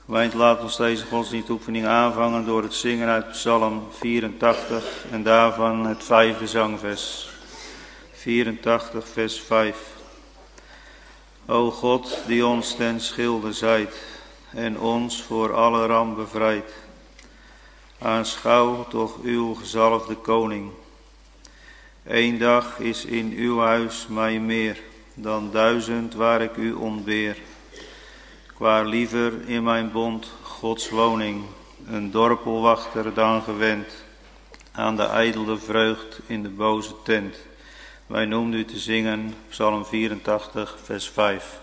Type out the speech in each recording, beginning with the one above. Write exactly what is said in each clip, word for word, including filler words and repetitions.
Gemeente, laat ons deze godsdienstoefening aanvangen door het zingen uit Psalm vierentachtig en daarvan het vijfde zangvers. vierentachtig, vers vijf. O God, die ons ten schilde zijt en ons voor alle ramp bevrijdt, aanschouw toch uw gezalfde koning. Eén dag is in uw huis mij meer dan duizend waar ik u ontbeer. Ik waar liever in mijn bond Gods woning, een dorpelwachter dan gewend aan de ijdele vreugd in de boze tent. Wij noemden u te zingen, Psalm vierentachtig, vers vijf.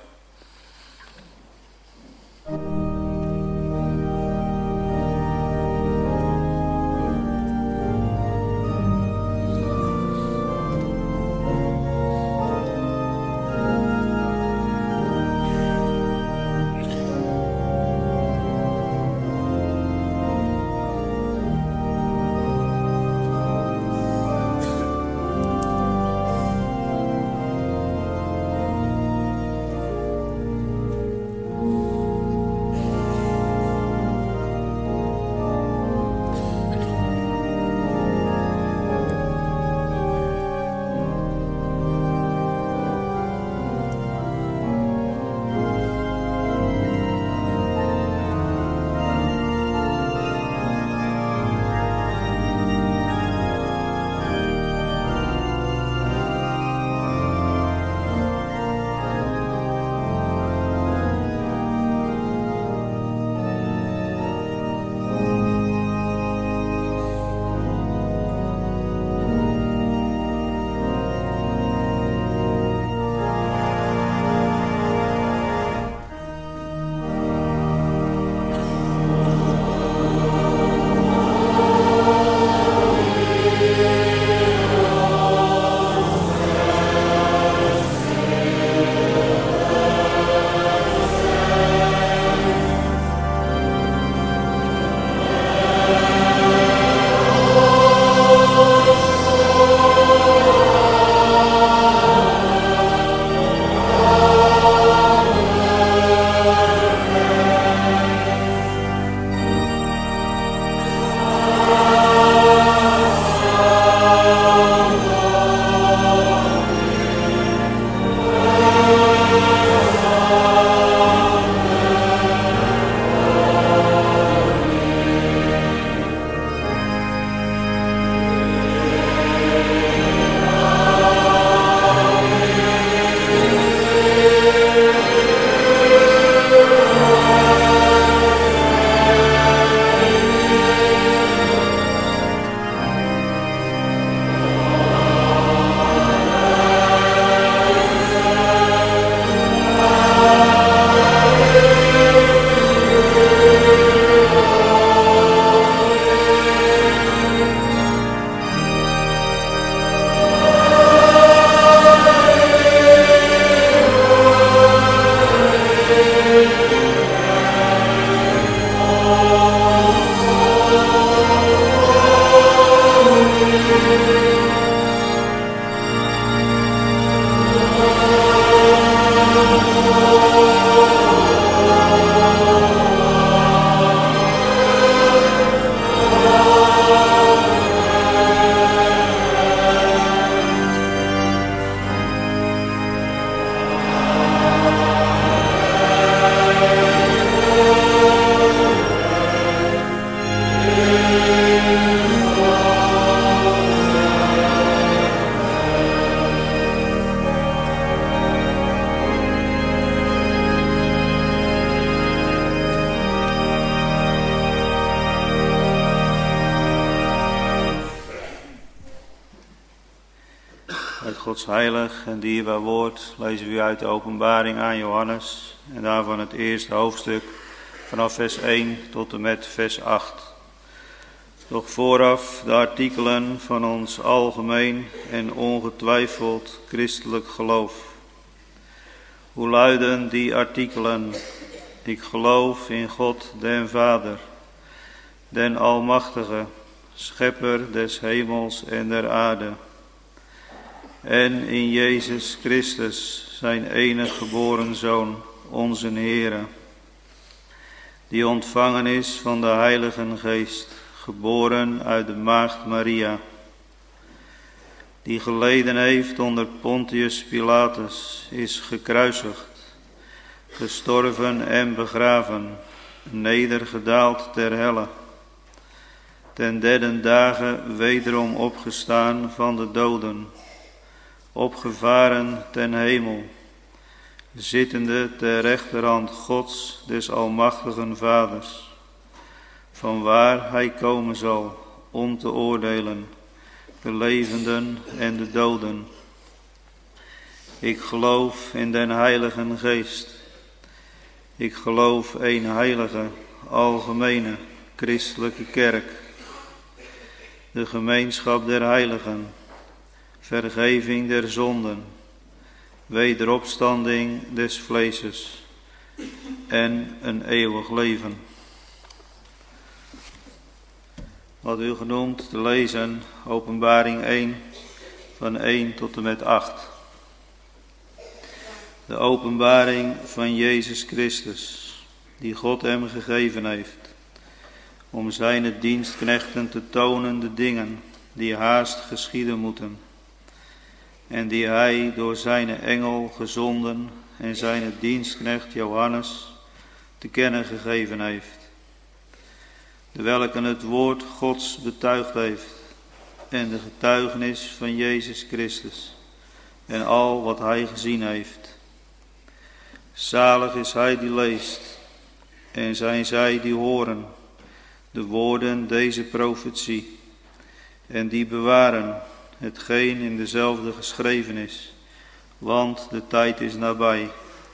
Gods heilig en dierbaar woord lezen we uit de openbaring aan Johannes en daarvan het eerste hoofdstuk vanaf vers één tot en met vers acht. Doch vooraf de artikelen van ons algemeen en ongetwijfeld christelijk geloof. Hoe luiden die artikelen? Ik geloof in God den Vader, den Almachtige, Schepper des hemels en der aarde. En in Jezus Christus, zijn enige geboren Zoon, onze Heere, die ontvangen is van de Heilige Geest, geboren uit de maagd Maria, die geleden heeft onder Pontius Pilatus, is gekruisigd, gestorven en begraven, nedergedaald ter helle, ten derde dagen wederom opgestaan van de doden, opgevaren ten hemel, zittende ter rechterhand Gods des almachtigen Vaders, vanwaar hij komen zal om te oordelen de levenden en de doden. Ik geloof in den Heilige Geest. Ik geloof een heilige, algemene, christelijke kerk, de gemeenschap der heiligen, vergeving der zonden, wederopstanding des vleeses en een eeuwig leven. Wat u genoemd te lezen, Openbaring één, van één tot en met acht. De openbaring van Jezus Christus, die God hem gegeven heeft, om zijn dienstknechten te tonen de dingen die haast geschieden moeten, en die hij door zijn engel gezonden en zijn dienstknecht Johannes te kennen gegeven heeft, de welke het woord Gods betuigd heeft en de getuigenis van Jezus Christus en al wat hij gezien heeft. Zalig is hij die leest en zijn zij die horen de woorden deze profetie en die bewaren hetgeen in dezelfde geschreven is, want de tijd is nabij.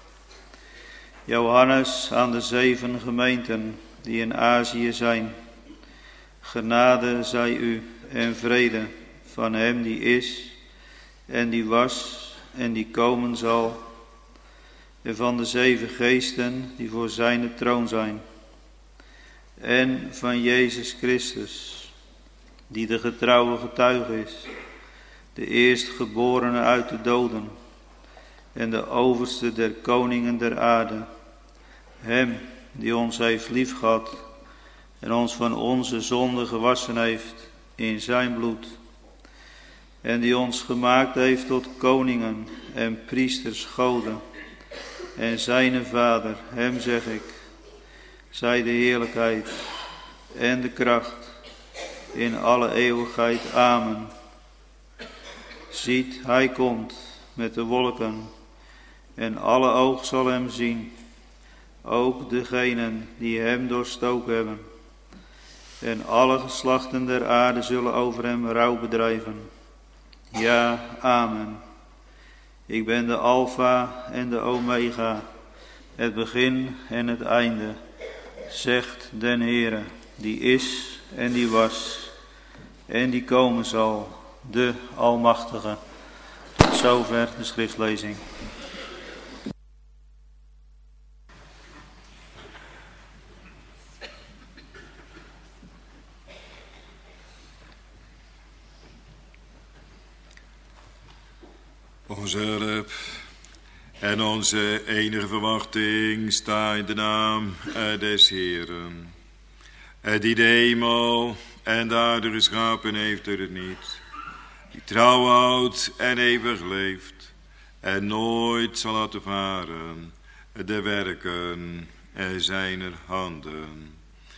Johannes aan de zeven gemeenten die in Azië zijn, genade zij u en vrede van hem die is en die was en die komen zal, en van de zeven geesten die voor zijn troon zijn, en van Jezus Christus, die de getrouwe getuige is, de eerstgeborene uit de doden en de overste der koningen der aarde, hem die ons heeft liefgehad en ons van onze zonde gewassen heeft in zijn bloed, en die ons gemaakt heeft tot koningen en priesters goden, en zijne Vader, hem zeg ik, zij de heerlijkheid en de kracht in alle eeuwigheid. Amen. Ziet, hij komt met de wolken, en alle oog zal hem zien, ook degenen die hem doorstoken hebben. En alle geslachten der aarde zullen over hem rouw bedrijven. Ja, amen. Ik ben de Alpha en de Omega, het begin en het einde, zegt den Heere, die is en die was en die komen zal, de Almachtige. Tot zover de schriftlezing. Onze hulp en onze enige verwachting sta in de naam des Heeren, die de hemel en de aarde geschapen heeft door het niet, die trouw houdt en eeuwig leeft en nooit zal laten varen de werken zijner handen.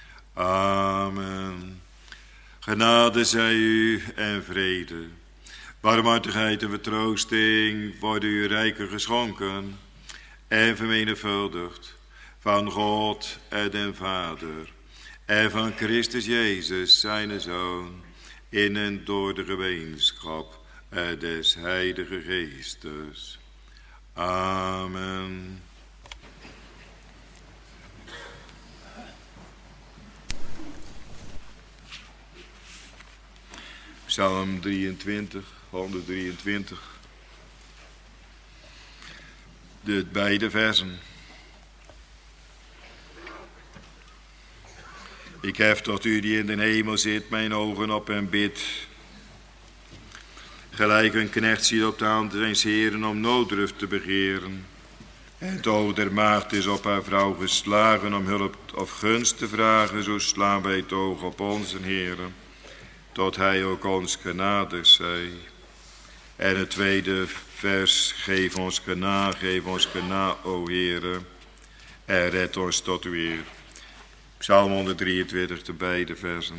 Amen. Genade zij u en vrede. Barmhartigheid en vertroosting worden u rijker geschonken en vermenigvuldigd van God en den Vader en van Christus Jezus, zijn Zoon, in en door de gemeenschap des Heilige Geestes. Amen. Psalm drieëntwintig, honderddrieëntwintig. De beide versen. Ik hef tot u die in de hemel zit mijn ogen op en bid. Gelijk een knecht ziet op de hand zijn heren om nooddruf te begeren. En het oog der maagd is op haar vrouw geslagen om hulp of gunst te vragen. Zo slaan wij het oog op onze Heere, tot hij ook ons genadig zij. En het tweede vers, geef ons genade, geef ons genade, o Heere, en red ons tot u eer. Psalm honderddrieëntwintig, de beide versen.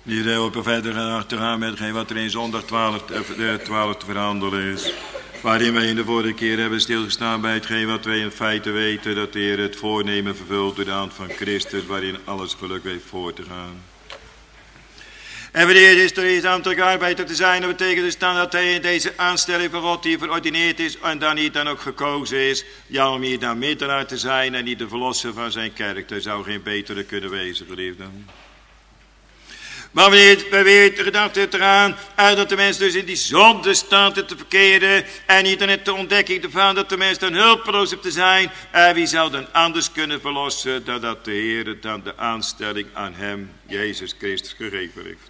Niet heel veel verder gaan achteraan met geen wat er in zondag twaalf, twaalf te verhandelen is. Waarin wij in de vorige keer hebben stilgestaan bij hetgeen wat wij in feite weten. Dat de Heer het voornemen vervult door de hand van Christus. Waarin alles geluk heeft voor te gaan. En wanneer is er iets ambtelijk arbeider te zijn, dat betekent dus dan dat hij in deze aanstelling van God die verordineerd is en dan niet dan ook gekozen is, ja, om hier dan middelaar te zijn en niet de verlosser van zijn kerk. Er zou geen betere kunnen wezen, geliefden. Maar wanneer wij weer de gedachte hebt eraan, uit dat de mens dus in die zonde staat te verkeren en niet dan het de ontdekking te van dat de mens dan hulpeloos heeft te zijn, en wie zou dan anders kunnen verlossen dan dat de Heer dan de aanstelling aan hem, Jezus Christus, gegeven heeft.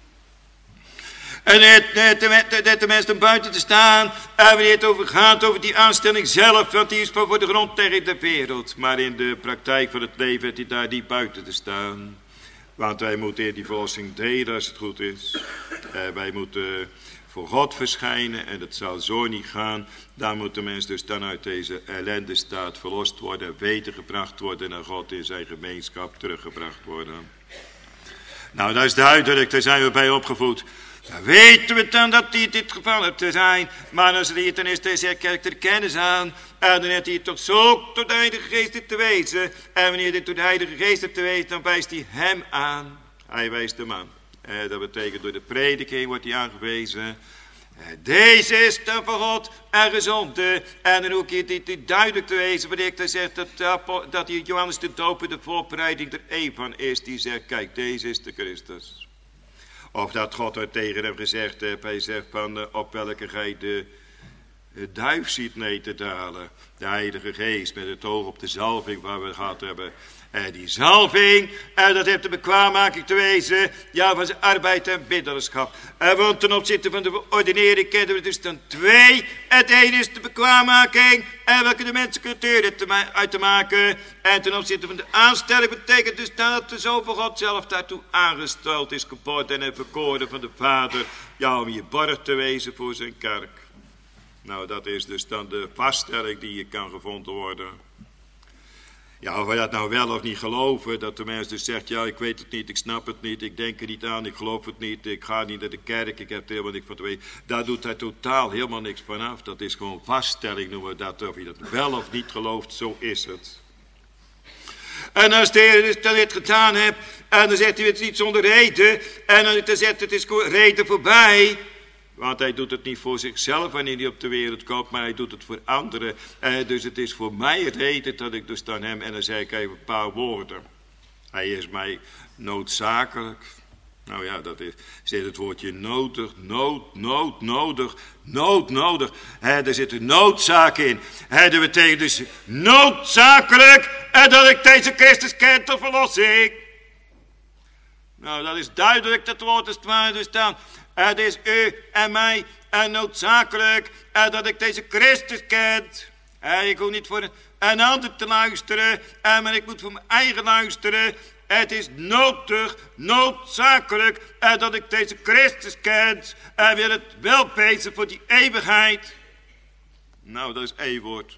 En dat de mens dan buiten te staan, en wanneer het over gaat over die aanstelling zelf, want die is van voor de grond tegen de wereld. Maar in de praktijk van het leven heeft hij daar niet buiten te staan. Want wij moeten die verlossing delen als het goed is. Uh, wij moeten voor God verschijnen en dat zal zo niet gaan. Dan moet de mens dus dan uit deze ellende staat verlost worden, weten gebracht worden en naar God in zijn gemeenschap teruggebracht worden. Nou, dat is duidelijk, daar zijn we bij opgevoed. Dan weten we dan dat die dit geval heeft te zijn. Maar als er hier ten eerste is, kerk er kennis aan. En dan heeft hij toch zo tot de Heilige Geest te wezen. En wanneer dit tot de Heilige Geest heeft te wezen, dan wijst hij hem aan. Hij wijst hem aan. En dat betekent door de prediking wordt hij aangewezen. En deze is dan van God en gezonde. En dan ook hier dit duidelijk te wezen. Wanneer ik dan zeg dat, dat hier Johannes de Doper de voorbereiding er een van is. Die zegt, kijk, deze is de Christus. Of dat God er tegen hem gezegd heeft. Hij zegt van uh, op welke gij de uh, duif ziet neer te dalen. De Heilige Geest met het oog op de zalving waar we gehad hebben. En die zalving, en dat heeft de bekwaammaking te wezen. Ja, van zijn arbeid en biddelschap. En want ten opzichte van de verordinering kennen we dus dan twee. Het ene is de bekwaammaking. En welke de mensencultuur uit te maken. En ten opzichte van de aanstelling betekent dus dan dat de Zoon van God zelf daartoe aangesteld is geworden en verkoren van de Vader. Ja, om hier borg te wezen voor zijn kerk. Nou, dat is dus dan de vaststelling die hier kan gevonden worden. Ja, of wij dat nou wel of niet geloven, dat de mens dus zegt, ja, ik weet het niet, ik snap het niet, ik denk er niet aan, ik geloof het niet, ik ga niet naar de kerk, ik heb er helemaal niks van te weten. Daar doet hij totaal helemaal niks vanaf. Dat is gewoon vaststelling, noemen we dat, of je dat wel of niet gelooft, zo is het. En als de Heer dus dat dit gedaan hebt, en dan zegt hij het niet zonder reden, en dan zegt het is reden voorbij. Want hij doet het niet voor zichzelf wanneer hij op de wereld komt, maar hij doet het voor anderen. Eh, dus het is voor mij het reden dat ik dus aan hem, en dan zeg ik even een paar woorden. Hij is mij noodzakelijk. Nou ja, dat is, zit het woordje nodig, nood, nood, nodig, nood, nodig. Eh, er zit een noodzaak in. Eh, dat betekent dus noodzakelijk en dat ik deze Christus ken tot verlossing. Nou, dat is duidelijk, dat woord is het waar dus dan. Het is u en mij en noodzakelijk en dat ik deze Christus ken. En ik hoef niet voor een ander te luisteren, en maar ik moet voor mijn eigen luisteren. Het is nodig, noodzakelijk en dat ik deze Christus ken. En wil het wel wezen voor die eeuwigheid. Nou, dat is één woord.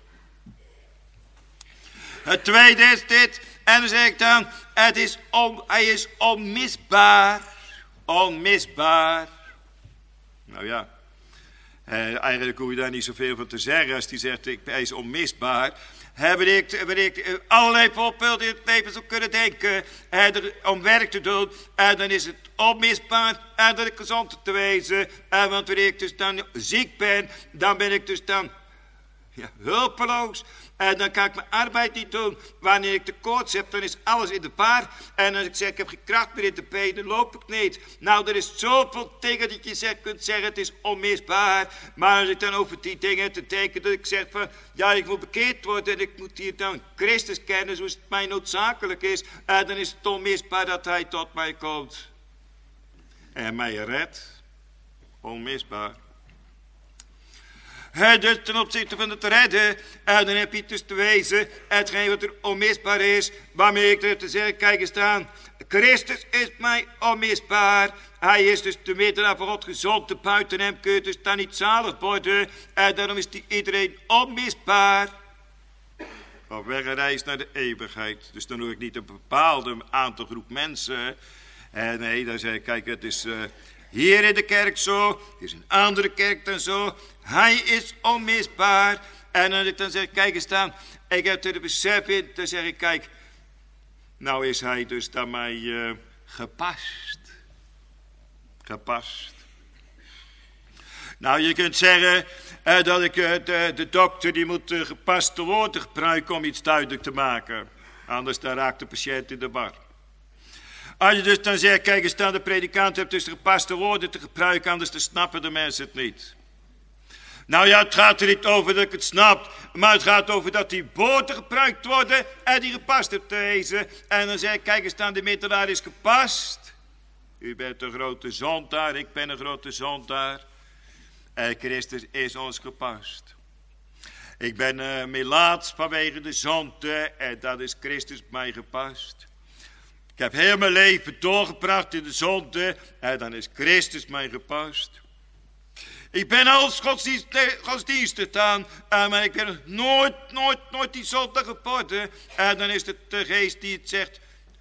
Het tweede is dit, en dan zeg ik dan, het is on, hij is onmisbaar. Onmisbaar. Nou ja, eh, eigenlijk hoef je daar niet zoveel van te zeggen als die zegt, ik, hij is onmisbaar. Wanneer ik, wanneer ik allerlei voorbeelden in het leven zou kunnen denken, eh, er, om werk te doen, en dan is het onmisbaar en dat ik gezond te wezen. En want wanneer ik dus dan ziek ben, dan ben ik dus dan ja, hulpeloos. En dan kan ik mijn arbeid niet doen. Wanneer ik de koorts heb, dan is alles in de par. En als ik zeg, ik heb geen kracht meer in de benen, loop ik niet. Nou, er is zoveel dingen dat je zegt, kunt zeggen, het is onmisbaar. Maar als ik dan over die dingen te denken, dat ik zeg van, ja, ik moet bekeerd worden en ik moet hier dan Christus kennen, zoals het mij noodzakelijk is. En dan is het onmisbaar dat hij tot mij komt. En mij redt. Onmisbaar. He, dus ten opzichte van het redden, en dan heb je dus te wezen, hetgeen wat er onmisbaar is, waarmee ik er te zeggen, kijk eens aan, Christus is mij onmisbaar, hij is dus de middelaar van God gezond, te buiten hem kun je dus dan niet zalig worden, en daarom is die iedereen onmisbaar. Op weg een reis naar de eeuwigheid, dus dan hoef ik niet een bepaalde aantal groep mensen, En nee, dan zeg ik, kijk, het is uh, hier in de kerk zo, het is een andere kerk dan zo. Hij is onmisbaar. En dan, dan zeg ik, kijk eens dan, ik heb er de besef in, dan zeg ik, kijk, nou is hij dus dan mij uh, gepast. Gepast. Nou, je kunt zeggen uh, dat ik uh, de, de dokter die moet uh, gepaste woorden gebruiken om iets duidelijk te maken. Anders dan raakt de patiënt in de war. Als je dus dan zegt, kijk eens dan, de predikant hebt dus de gepaste woorden te gebruiken, anders dan snappen de mensen het niet. Nou ja, het gaat er niet over dat ik het snap, maar het gaat over dat die woorden gebruikt worden en die gepast hebt te lezen. En dan zeg ik, kijk eens dan, de middelaar is gepast. U bent een grote zondaar, ik ben een grote zondaar. En Christus is ons gepast. Ik ben uh, melaats vanwege de zonde en dat is Christus mij gepast. Ik heb heel mijn leven doorgebracht in de zonde en dan is Christus mij gepast. Ik ben als godsdienstig aan, maar ik ben nooit, nooit, nooit die zonde geworden. En dan is het de geest die het zegt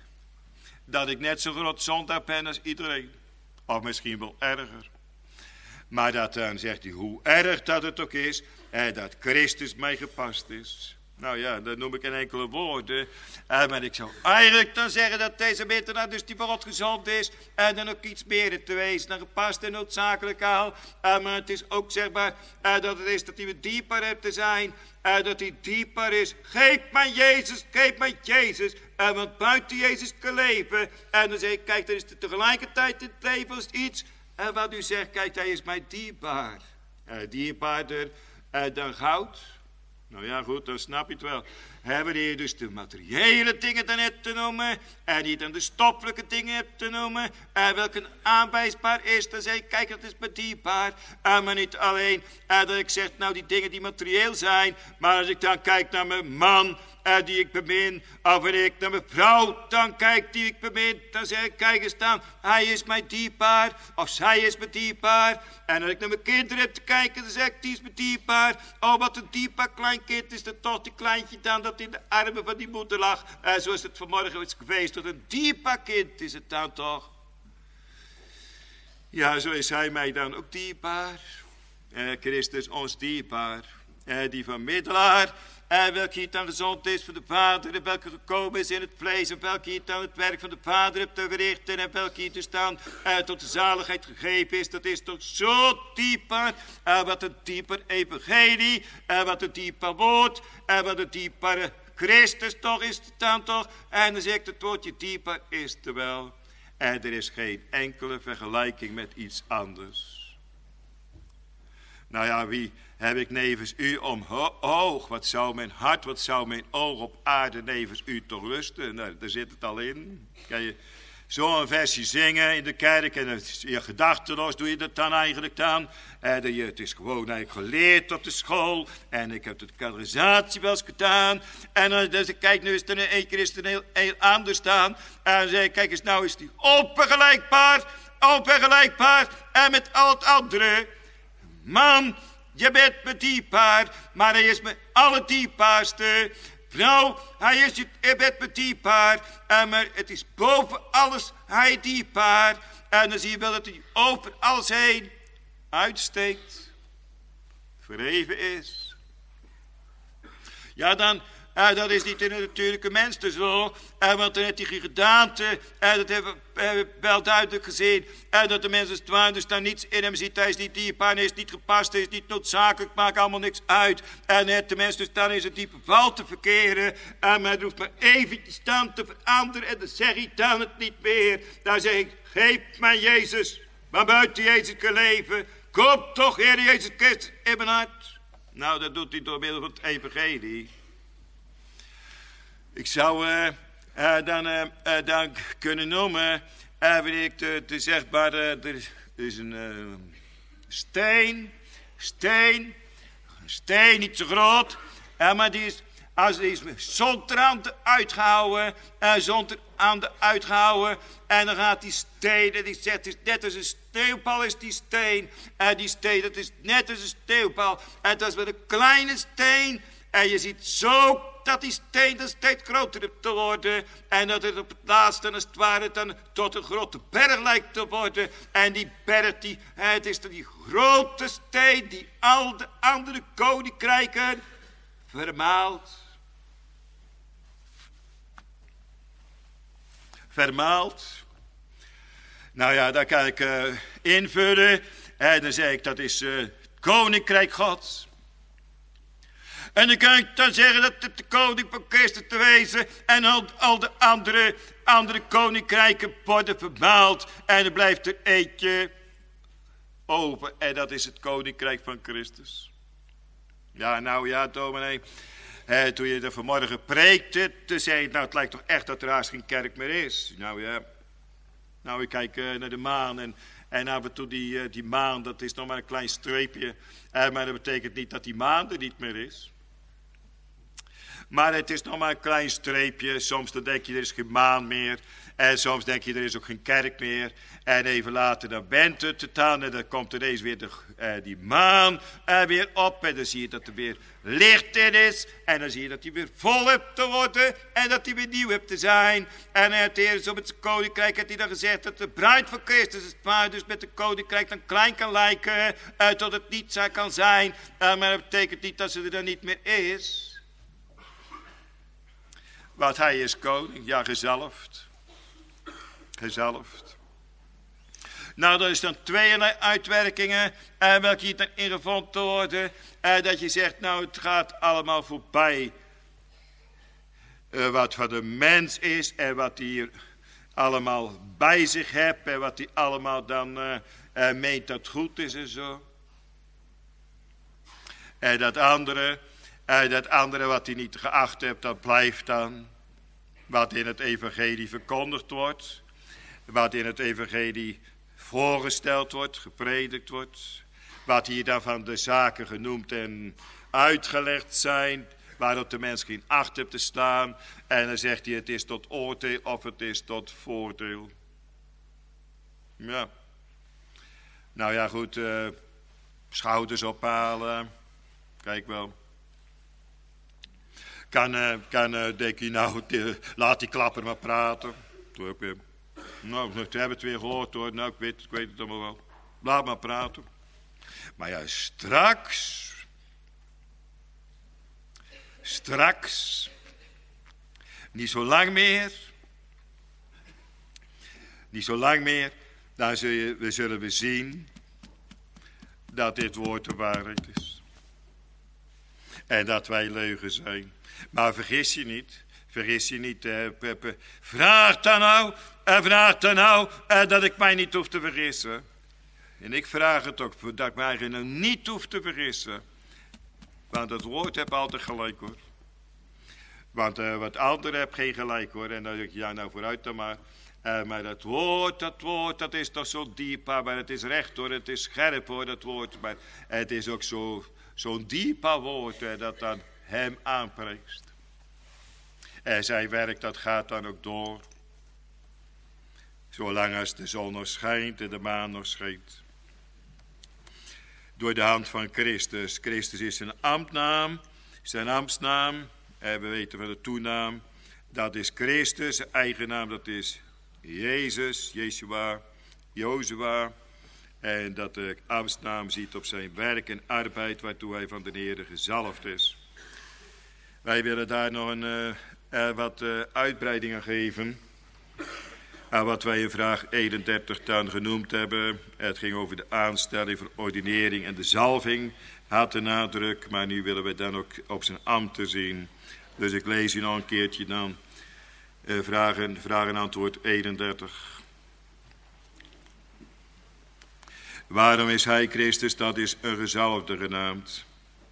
dat ik net zo groot zondaar ben als iedereen. Of misschien wel erger. Maar dat dan zegt hij hoe erg dat het ook is, en dat Christus mij gepast is. Nou ja, dat noem ik in enkele woorden. Uh, maar ik zou eigenlijk dan zeggen dat deze middelaar dus die voor God gezond is. En dan ook iets meer te wezen dan gepast en noodzakelijk al. Uh, maar het is ook zegbaar uh, dat het is dat hij dieper hebt te zijn. Uh, dat hij dieper is. Geef mij Jezus, geef mij Jezus. Uh, want buiten Jezus kan leven. En dan zeg ik, kijk, er is er tegelijkertijd in het leven als iets. En uh, wat u zegt, kijk, hij is mij dierbaar. Uh, dierbaarder uh, dan goud. Nou ja, goed, dan snap je het wel. Hebben hier dus de materiële dingen dan net te noemen. En die dan de stoffelijke dingen hebt te noemen. En welke aanwijsbaar is. Dan zeg ik, kijk, dat is me dierbaar. En maar niet alleen en dat ik zeg, nou die dingen die materieel zijn. Maar als ik dan kijk naar mijn man uh, die ik bemin. Of wanneer ik naar mijn vrouw dan kijk die ik bemin. Dan zeg ik, kijk eens dan, hij is mij dierbaar. Of zij is me dierbaar. En als ik naar mijn kinderen heb te kijken, dan zeg ik, die is me dierbaar. Oh, wat een dierbaar klein kind is dat toch, die kleintje dan dat in de armen van die moeder lag. Uh, zoals het vanmorgen is geweest. Wat een dierbaar kind is het dan toch. Ja, zo is hij mij dan ook dierbaar. Uh, Christus ons dierbaar. Uh, die van middelaar. En uh, welke hier dan gezond is voor de Vader. En welke gekomen is in het vlees. En welke hier dan het werk van de Vader hebt te verrichten. En welke hier dus dan uh, tot de zaligheid gegeven is. Dat is toch zo dieper. Uh, wat een dieper evangelie. Uh, wat een dieper woord. En uh, wat een dieper Christus toch is het dan toch. En dan zeg ik het woordje dieper is er wel. En er is geen enkele vergelijking met iets anders. Nou ja, wie heb ik nevens u omhoog? Wat zou mijn hart, wat zou mijn oog op aarde nevens u toch lusten? Nou, daar zit het al in. Kan je zo'n versje zingen in de kerk en je gedachteloos doe je dat dan eigenlijk dan. En je, het is gewoon eigenlijk geleerd op de school. En ik heb de kategorisatie wel eens gedaan. En dan dus ik kijk, nu is het er een keer is het heel, heel anders staan. En dan zeg ik, kijk eens, nou is die onvergelijkbaar, onvergelijkbaar. En met al het andere. Man, je bent me dierbaar, maar hij is me alle dierbaarste. Vrouw, hij is je, je bent me dierbaar, en maar het is boven alles hij dierbaar. En dan zie je wel dat hij over alles heen uitsteekt, verheven is. Ja, dan, uh, dat is niet in de natuurlijke mens dus zo. Uh, want dan heeft hij gedaante, uh, dat hebben we uh, wel duidelijk gezien. Uh, dat de mens als het ware dus daar niets in hem ziet. Hij is niet dierbaar, hij is niet gepast, hij is niet noodzakelijk, maakt allemaal niks uit. En uh, de mens dus dan is het diepe val te verkeren. Uh, maar hij hoeft maar eventjes dan te veranderen en dan zeg ik dan het niet meer. Dan zeg ik, geef mij Jezus, maar buiten Jezus kan leven. Kom toch, Heer Jezus Christus, in mijn hart. Nou, dat doet hij door middel van het evangelie. Ik zou uh, uh, dan, uh, uh, dan kunnen noemen, uh, wanneer ik te, te zegbaar, uh, er is een uh, steen, steen, een steen niet zo groot, uh, maar die is, als die is zonder aan de uitgehouden, uh, zonder aan de uitgehouden, en dan gaat die steen, en die zegt, het is net als een sneeuwbal is die steen, en die steen, dat is net als een sneeuwbal, en dat is wel een kleine steen. En je ziet zo dat die steen dan steeds groter te worden. En dat het op het laatste als het ware dan tot een grote berg lijkt te worden. En die berg, die, het is dan die grote steen die al de andere koninkrijken vermaalt. Vermaalt. Nou ja, daar kan ik uh, invullen. En dan zeg ik, dat is uh, het koninkrijk Gods. En dan kan ik dan zeggen dat het de koning van Christus te wezen. En al, al de andere, andere koninkrijken worden vermaald. En er blijft er eentje over. En dat is het koninkrijk van Christus. Ja, nou ja, dominee. Eh, toen je er vanmorgen preekte, toen zei je, nou het lijkt toch echt dat er haast geen kerk meer is. Nou ja, nou ik kijk uh, naar de maan en, en af en toe die, uh, die maan, dat is nog maar een klein streepje. Uh, maar dat betekent niet dat die maan er niet meer is. Maar het is nog maar een klein streepje. Soms dan denk je er is geen maan meer. En soms denk je er is ook geen kerk meer. En even later dan bent het het dan. En dan komt ineens weer de, uh, die maan uh, weer op. En dan zie je dat er weer licht in is. En dan zie je dat hij weer vol hebt te worden. En dat hij weer nieuw hebt te zijn. En het Heer zo met zijn koninkrijk heeft hij dan gezegd dat de bruid van Christus is maar dus met de koninkrijk dan klein kan lijken. Uh, tot het niet kan zijn. Uh, maar dat betekent niet dat ze er dan niet meer is. Want hij is koning, ja gezalfd. Gezalfd. Nou, er is dan tweeërlei uitwerkingen, eh, welke hier dan ingevonden worden. Eh, dat je zegt, nou het gaat allemaal voorbij. Eh, wat van de mens is en wat hij hier allemaal bij zich hebt. En wat hij allemaal dan eh, eh, meent dat goed is en zo. En dat andere... Uh, dat andere wat hij niet geacht hebt, dat blijft dan. Wat in het evangelie verkondigd wordt. Wat in het evangelie voorgesteld wordt, gepredikt wordt. Wat hier dan van de zaken genoemd en uitgelegd zijn. Waarop de mens geen acht hebt te staan. En dan zegt hij het is tot oordeel of het is tot voordeel. Ja. Nou ja goed, uh, schouders ophalen. Kijk wel. Kan, uh, kan uh, denk je nou, de, laat die klapper maar praten. Toen heb je, nou, we hebben het weer gehoord hoor. Nou, ik weet, ik weet het allemaal wel. Laat maar praten. Maar ja, straks. Straks. Niet zo lang meer. Niet zo lang meer. Dan zul je, we zullen we zien dat dit woord de waarheid is. En dat wij leugen zijn. Maar vergis je niet, vergis je niet, eh, Peppe. Vraag dan nou, en eh, vraag dan nou, eh, dat ik mij niet hoef te vergissen. En ik vraag het ook, dat ik mij eigenlijk niet hoef te vergissen. Want het woord heb altijd gelijk hoor. Want uh, wat anderen heb geen gelijk hoor. En dan denk je, ja nou vooruit dan maar. Uh, maar dat woord, dat woord, dat is toch zo diep. Maar het is recht hoor, het is scherp hoor, dat woord. Maar het is ook zo, zo'n diep woord uh, dat dan hem aanpreekt. En zijn werk dat gaat dan ook door. Zolang als de zon nog schijnt en de maan nog schijnt. Door de hand van Christus. Christus is zijn ambtnaam, zijn ambtsnaam. En we weten van de toenaam. Dat is Christus, zijn eigen naam dat is Jezus, Yeshua, Jozua. En dat de ambtsnaam ziet op zijn werk en arbeid waartoe hij van de Heer gezalfd is. Wij willen daar nog een, uh, uh, wat uh, uitbreiding aan geven. Aan wat wij in vraag eenendertig dan genoemd hebben. Het ging over de aanstelling, verordinering en de zalving. Had de nadruk, maar nu willen we dan ook op zijn ambten zien. Dus ik lees u nog een keertje dan. Uh, vragen, vraag en antwoord eenendertig. Waarom is hij Christus? Dat is een gezalfde genaamd.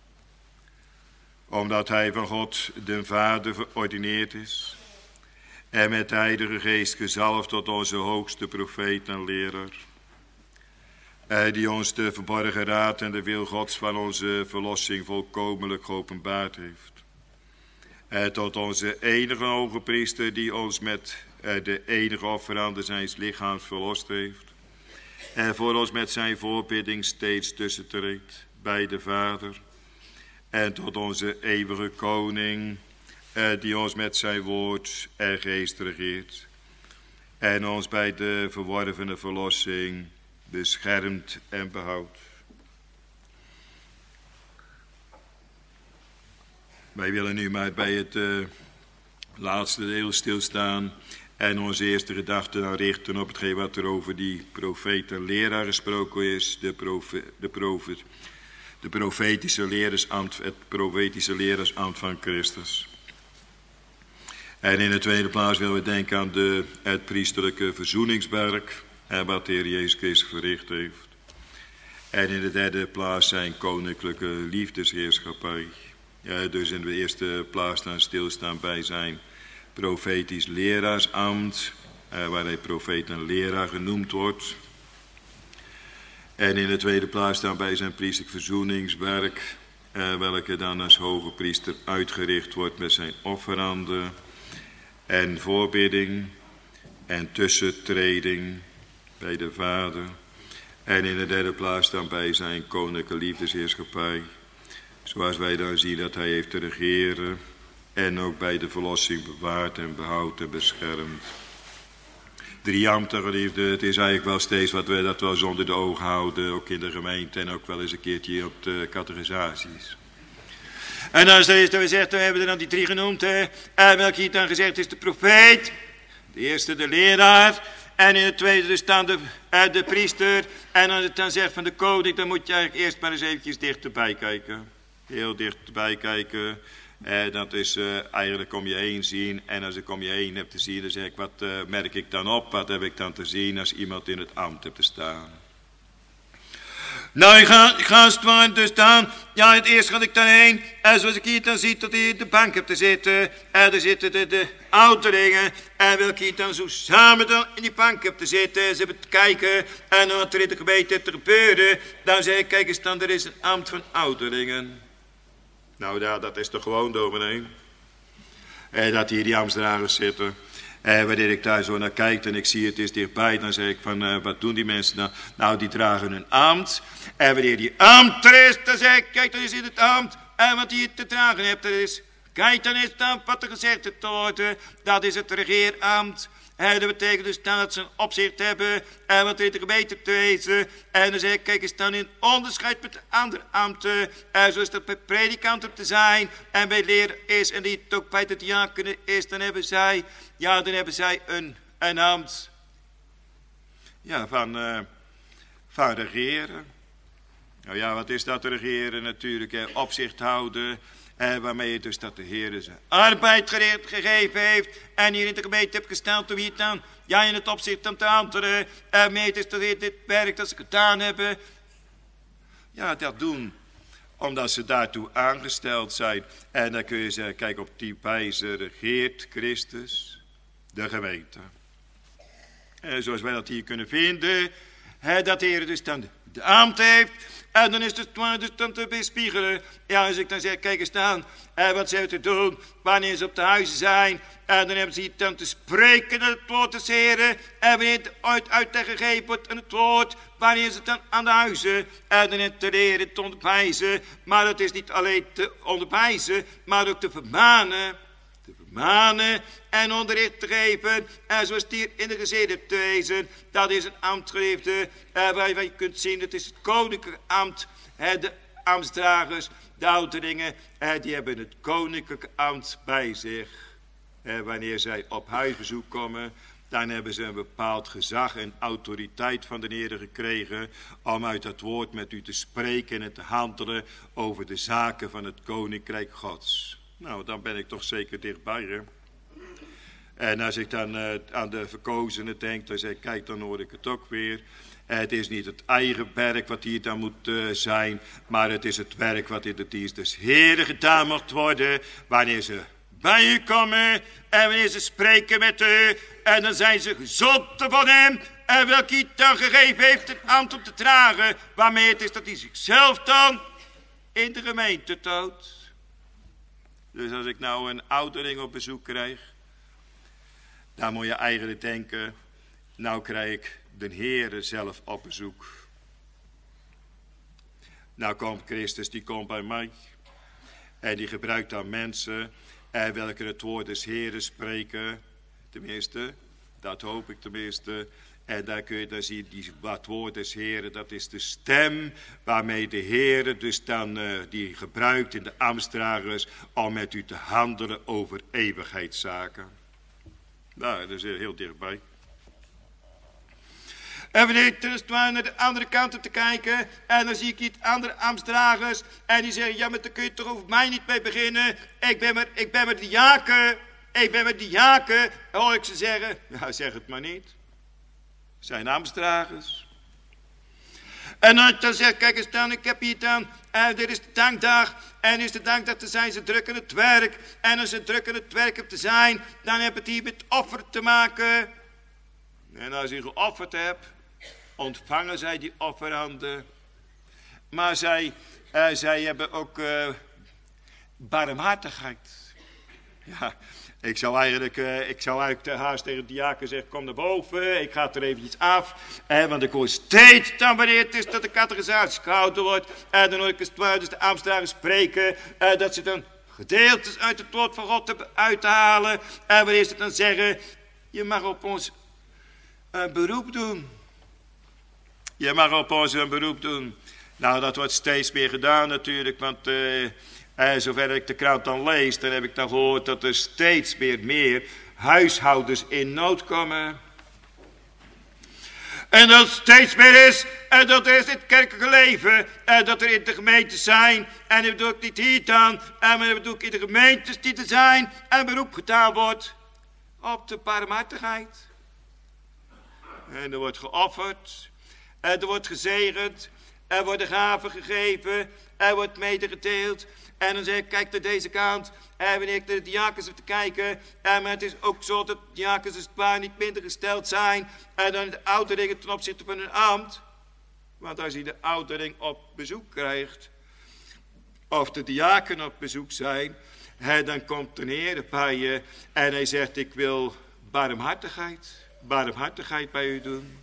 Omdat hij van God de Vader verordineerd is. En met de Heilige Geest gezalfd tot onze hoogste profeet en leraar. Hij die ons de verborgen raad en de wil Gods van onze verlossing volkomenlijk geopenbaard heeft. En tot onze enige hoge priester die ons met de enige offerande zijns lichaams verlost heeft. En voor ons met zijn voorbidding steeds tussentreedt bij de Vader. en tot onze eeuwige koning, die ons met zijn woord en geest regeert en ons bij de verworvene verlossing beschermt en behoudt. Wij willen nu maar bij het uh, laatste deel stilstaan en onze eerste gedachte dan richten op hetgeen wat er over die profeet en leraar gesproken is, de, profe, de, profe, de profetische leerdersambt, het profetische leerdersambt van Christus. En in de tweede plaats willen we denken aan de, het priesterlijke verzoeningswerk en wat de Heer Jezus Christus verricht heeft. En in de derde plaats zijn koninklijke liefdesheerschappij. Ja, dus in de eerste plaats dan stilstaan bij zijn profetisch leraarsambt, eh, waar hij profeet en leraar genoemd wordt. En in de tweede plaats dan bij zijn priesterlijk verzoeningswerk, eh, welke dan als hoge priester uitgericht wordt met zijn offeranden en voorbidding en tussentreding bij de Vader. En in de derde plaats dan bij zijn koninklijke liefdesheerschappij, zoals wij dan zien dat hij heeft te regeren en ook bij de verlossing bewaard en behoudt en beschermt. Drie ambten, geliefde, het is eigenlijk wel steeds wat we dat wel eens onder de ogen houden, ook in de gemeente en ook wel eens een keertje op de catechisaties. En dan is er gezegd, we hebben er dan die drie genoemd, hè? En welke hier dan gezegd is de profeet, de eerste de leraar, en in het tweede dus dan de, uh, de priester, en als het dan zegt van de koning, dan moet je eigenlijk eerst maar eens eventjes dichterbij kijken. Heel dichterbij kijken. Eh, dat is uh, eigenlijk om je heen zien. En als ik om je heen heb te zien, dan zeg ik, wat uh, merk ik dan op? Wat heb ik dan te zien als iemand in het ambt hebt te staan? Nou, ik ga, ik ga het dus dan. Ja, het eerst ga ik dan heen. En zoals ik hier dan zie, dat hij de bank heb te zitten. En er zitten de, de ouderlingen. En wil ik hier dan zo samen dan in die bank heb te zitten. Ze hebben te kijken. En wat er in de gemeente te gebeuren. Dan zeg ik, kijk eens dan, er is een ambt van ouderlingen. Nou ja, dat is toch gewoon dominee. En dat hier die ambtsdragers zitten. En wanneer ik daar zo naar kijk en ik zie het is dichtbij, dan zeg ik van, uh, wat doen die mensen nou? Nou, die dragen een ambt. En wanneer die ambt er is, dan zeg ik, kijk, dat is in het ambt. En wat je te dragen hebt, dat is, kijk, dan is het dan wat er gezegd te worden. Dat is het regeerambt. En dat betekent dus dan dat ze een opzicht hebben en wat er in de gemeente te wezen. En dan zeg ik, kijk eens dan in onderscheid met de andere ambten. En zoals dat bij predikanten te zijn en bij leraar is en die het ook bij de diakenen is, dan hebben zij, ja, dan hebben zij een, een ambt. Ja, van, uh, van regeren. Nou ja, wat is dat regeren natuurlijk? Hè? Opzicht houden. Eh, waarmee het dus dat de Heer zijn arbeid gegeven heeft. En hier in de gemeente heb gesteld om hier dan, ja, in het opzicht aan te anderen. En mee is dat dit werk dat ze gedaan hebben. Ja, dat doen. Omdat ze daartoe aangesteld zijn. En dan kun je zeggen, kijk, op die wijze regeert Christus de gemeente. En zoals wij dat hier kunnen vinden. Hè, dat de Heer dus dan de ambt heeft. En dan is het dus dan te bespiegelen. Ja, als ik dan zeg, kijk eens dan. En wat ze te doen wanneer ze op de huizen zijn. En dan hebben ze hier dan te spreken het woord des Heren. En wanneer het uit, uit te gegeven wordt aan het woord. Wanneer ze dan aan de huizen. En dan het te leren, te onderwijzen. Maar het is niet alleen te onderwijzen. Maar ook te vermanen. Te vermanen en onderricht te geven. En zoals het hier in de gezinnen te wezen. Dat is een ambt, geliefde. En waar je kunt zien, het is het koninklijke ambt. De ambtsdragers, de ouderlingen. Die hebben het koninklijke ambt bij zich. Wanneer zij op huisbezoek komen. Dan hebben ze een bepaald gezag en autoriteit van de Heer gekregen. Om uit dat woord met u te spreken en te handelen. Over de zaken van het koninkrijk Gods. Nou, dan ben ik toch zeker dichtbij, hè. En als ik dan uh, aan de verkozenen denk, dan zeg ik, kijk, dan hoor ik het ook weer. Uh, het is niet het eigen werk wat hier dan moet uh, zijn, maar het is het werk wat in de dienst des Heeren gedaan moet worden, wanneer ze bij u komen en wanneer ze spreken met u, en dan zijn ze gezond van hem, en welke hij dan gegeven heeft een ambt om te dragen, waarmee het is dat hij zichzelf dan in de gemeente houdt. Dus als ik nou een ouderling op bezoek krijg, dan moet je eigenlijk denken, nou krijg ik de Heere zelf op bezoek. Nou komt Christus, die komt bij mij. En die gebruikt dan mensen en welke het woord des Heeren spreken. Tenminste, dat hoop ik tenminste. En daar kun je dan zien, die, wat woord des Heeren, dat is de stem waarmee de Heer dus dan uh, die gebruikt in de ambtsdragers om met u te handelen over eeuwigheidszaken. Nou, dat is heel dichtbij. En wanneer ik dus naar de andere kant op te kijken, en dan zie ik die andere ambtsdragers, en die zeggen, ja, maar daar kun je toch over mij niet mee beginnen. Ik ben maar, ik ben maar diaken, ik ben maar diaken. Hoor ik ze zeggen, nou zeg het maar niet. Zijn ambtsdragers. En dan, dan zeg ik, kijk eens dan, ik heb hier dan, en dit is de dankdag, en is de dankdag te zijn, ze drukken het werk. En als ze drukken het werk op te zijn, dan heb het hier met offer te maken. En als je geofferd hebt, ontvangen zij die offeranden. Maar zij, uh, zij hebben ook uh, barmhartigheid. Ja, ik zou eigenlijk, uh, ik zou eigenlijk haast tegen de diaken zeggen, kom naar boven, ik ga er eventjes af. Eh, want ik hoor steeds dan wanneer het is dat de catechisatie gehouden wordt. En dan hoor ik dus de ambtsdragers spreken, uh, dat ze dan gedeeltes uit het woord van God hebben uit te halen. En wanneer ze dan zeggen, je mag op ons een beroep doen. Je mag op ons een beroep doen. Nou, dat wordt steeds meer gedaan natuurlijk, want uh, uh, zover ik de krant dan lees, dan heb ik dan gehoord dat er steeds meer, meer huishoudens in nood komen. En dat steeds meer is, en dat er is in het kerkelijke leven, en dat er in de gemeentes zijn, en dat bedoel ik niet hier dan, en dat bedoel ik in de gemeentes die er zijn, en beroep gedaan wordt op de barmhartigheid. En er wordt geofferd, en er wordt gezegend, er worden gaven gegeven, er wordt medegedeeld. En dan zeg ik, kijk naar deze kant, en wanneer ik naar de diakens heb te kijken, en maar het is ook zo dat de diakens als het ware niet minder gesteld zijn, en dan de ouderlingen ten opzichte van hun ambt. Want als je de ouderling op bezoek krijgt, of de diaken op bezoek zijn, hè, dan komt de Heer bij je, en hij zegt, ik wil barmhartigheid. barmhartigheid bij u doen.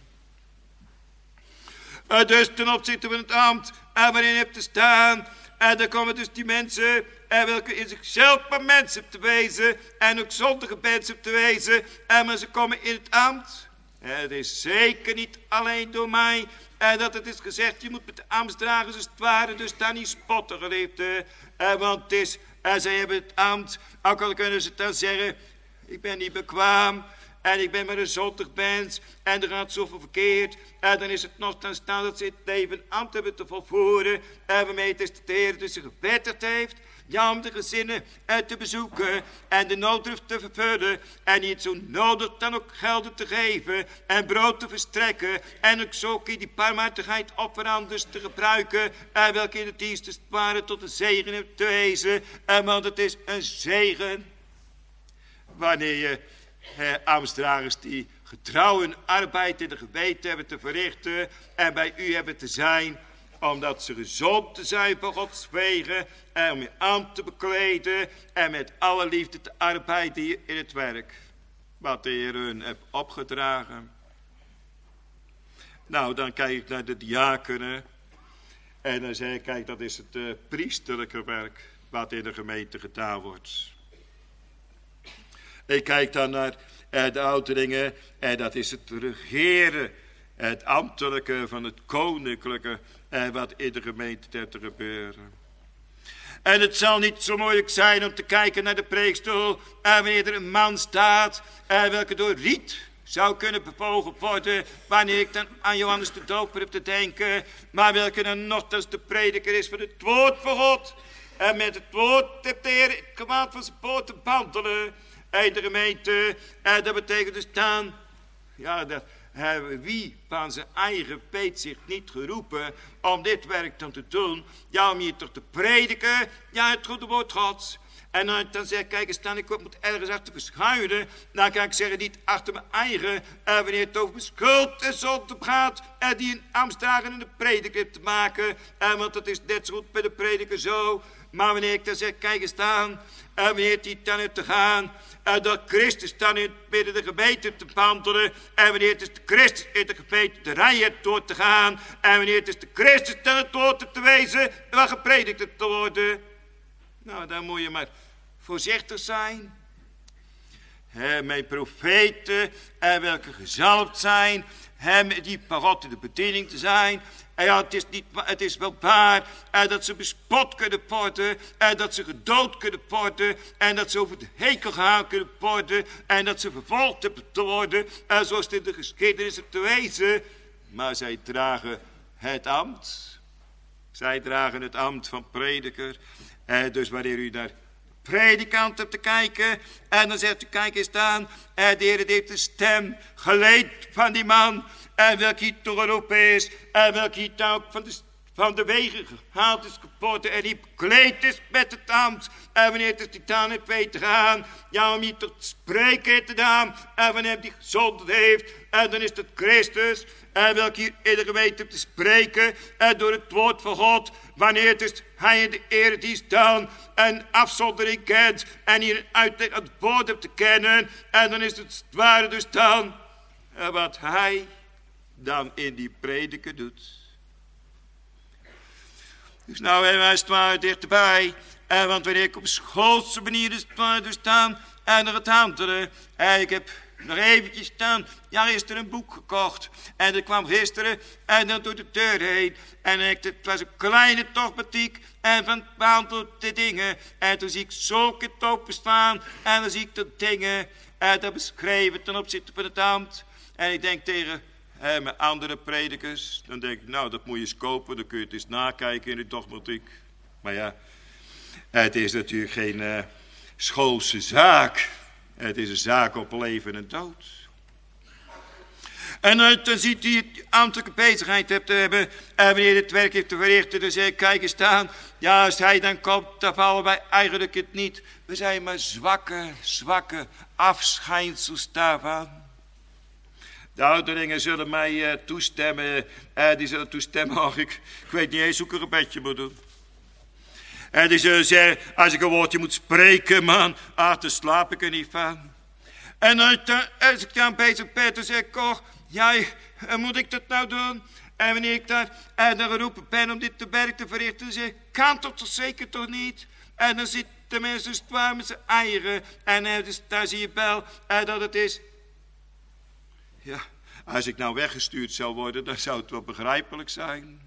Uh, dus ten opzichte van het ambt, en waarin je hebt te staan, en dan komen dus die mensen, en welke in zichzelf maar mensen te wezen, en ook zondige mensen te wezen, en maar ze komen in het ambt. En het is zeker niet alleen door mij, en dat het is gezegd, je moet met de ambtsdragers als het ware, dus daar niet spotten, geliefde. Uh, want het is, uh, zij hebben het ambt, ook al kunnen ze het dan zeggen, ik ben niet bekwaam, en ik ben maar een zondig mens, en er gaat zoveel verkeerd, en dan is het nog dan staan dat ze het leven een ambt hebben te volvoeren, en waarmee het is dat de Heer dus zich gewettigd heeft, ja, om de gezinnen te bezoeken, en de nooddruft te vervullen, en niet zo nodig dan ook gelden te geven, en brood te verstrekken, en ook zo die barmhartigheid offeranders te gebruiken, en welke in de dienst is waren tot een zegen te wezen, en want het is een zegen, wanneer je Eh, ambtsdragers die getrouw hun arbeid in de gemeente hebben te verrichten en bij u hebben te zijn, omdat ze gezond te zijn van Gods wegen en om je ambt te bekleden en met alle liefde te arbeiden hier in het werk wat de Heer hun heeft opgedragen. Nou, dan kijk ik naar de diakenen en dan zeg ik, kijk, dat is het uh, priesterlijke werk wat in de gemeente gedaan wordt. Ik kijk dan naar eh, de ouderlingen en dat is het regeren, het ambtelijke van het koninklijke eh, wat in de gemeente te gebeuren. En het zal niet zo moeilijk zijn om te kijken naar de preekstoel en wanneer er een man staat eh, welke door riet zou kunnen bewogen worden, wanneer ik dan aan Johannes de Doper heb te denken, maar welke dan nogthans de prediker is van het woord van God. En met het woord heeft de Heer het gewaad van zijn poorten wandelen. En de gemeente, en dat betekent dus dan, ja, dat, uh, wie van zijn eigen peet zich niet geroepen om dit werk dan te doen, ja, om hier toch te prediken, ja, het goede woord Gods. En dan, dan zeg ik, kijk eens dan, ik moet ergens achter verschuilen, dan kan ik zeggen, niet achter mijn eigen, uh, wanneer het over schuld en zonde gaat, en uh, die een ambtsdrager en de prediker te maken, uh, want dat is net zo goed bij de prediker zo. Maar wanneer ik dan zeg, kijk eens dan, en wanneer het niet dan heeft te gaan, en dat Christus dan in het midden de gemeente te wandelen, en wanneer het is de Christus in de gemeente de rij hebt door te gaan, en wanneer het is de Christus dan het woord te wezen, waar gepredikt te worden, Nou, dan moet je maar voorzichtig zijn. He, mijn profeten, en welke gezalfd zijn, hem die parotten de bediening te zijn. En ja, het is, niet, het is wel waar en dat ze bespot kunnen worden en dat ze gedood kunnen worden en dat ze over de hekel gehaald kunnen worden en dat ze vervolgd hebben te worden en zoals het in de geschiedenis is te wezen. Maar zij dragen het ambt. Zij dragen het ambt van prediker. En dus wanneer u naar predikant hebt te kijken en dan zegt u, kijk eens aan, en de Heer heeft de stem geleend van die man en welke hier toegeroepen is en welke hier ook van de, van de wegen gehaald is geboren en die bekleed is met het ambt en wanneer het die aan heeft weten gaan, ja om hier tot spreken te doen en wanneer hij gezond heeft en dan is het Christus en welke hier in de gemeente te spreken en door het woord van God, wanneer het is hij in de eredienst dan en afzondering kent en hier uit het woord hebt te kennen en dan is het ware dus dan wat hij dan in die prediker doet. Dus nou hebben wij het ware dichterbij en want wanneer ik op schoolse manier dus, dus staan en er het andere en ik heb nog eventjes staan, ja, gisteren een boek gekocht. En dat kwam gisteren en dan door de deur heen. En ik, het was een kleine dogmatiek en van behandelde dingen. En toen zie ik zulke topen staan en dan zie ik de dingen en dat beschreven ten opzichte van het ambt. En ik denk tegen eh, mijn andere predikers, dan denk ik, nou, dat moet je eens kopen, dan kun je het eens nakijken in de dogmatiek. Maar ja, het is natuurlijk geen uh, schoolse zaak. Het is een zaak op leven en dood. En uh, dan ziet hij het ambtelijke bezigheid hebt te hebben. En wanneer het werk heeft te verrichten, dan zeg ik, kijk eens aan. Ja, als hij dan komt, dan vallen wij eigenlijk het niet. We zijn maar zwakke, zwakke afschijnsels daarvan. De ouderlingen zullen mij uh, toestemmen. Uh, die zullen toestemmen, ach, ik, ik weet niet eens hoe ik een gebedje moet doen. En die zullen zeggen, als ik een woordje moet spreken, man, ah, dan slaap ik er niet van. En als ik dan bezig ben, dan zeg ik, oh, ja, moet ik dat nou doen? En wanneer ik daar en dan geroepen ben om dit te werk te verrichten, dan zeg ik, kan toch, toch zeker toch niet? En dan zit de mensen zwaar met zijn eieren. En uh, dus, daar zie je wel uh, dat het is. Ja, als ik nou weggestuurd zou worden, dan zou het wel begrijpelijk zijn.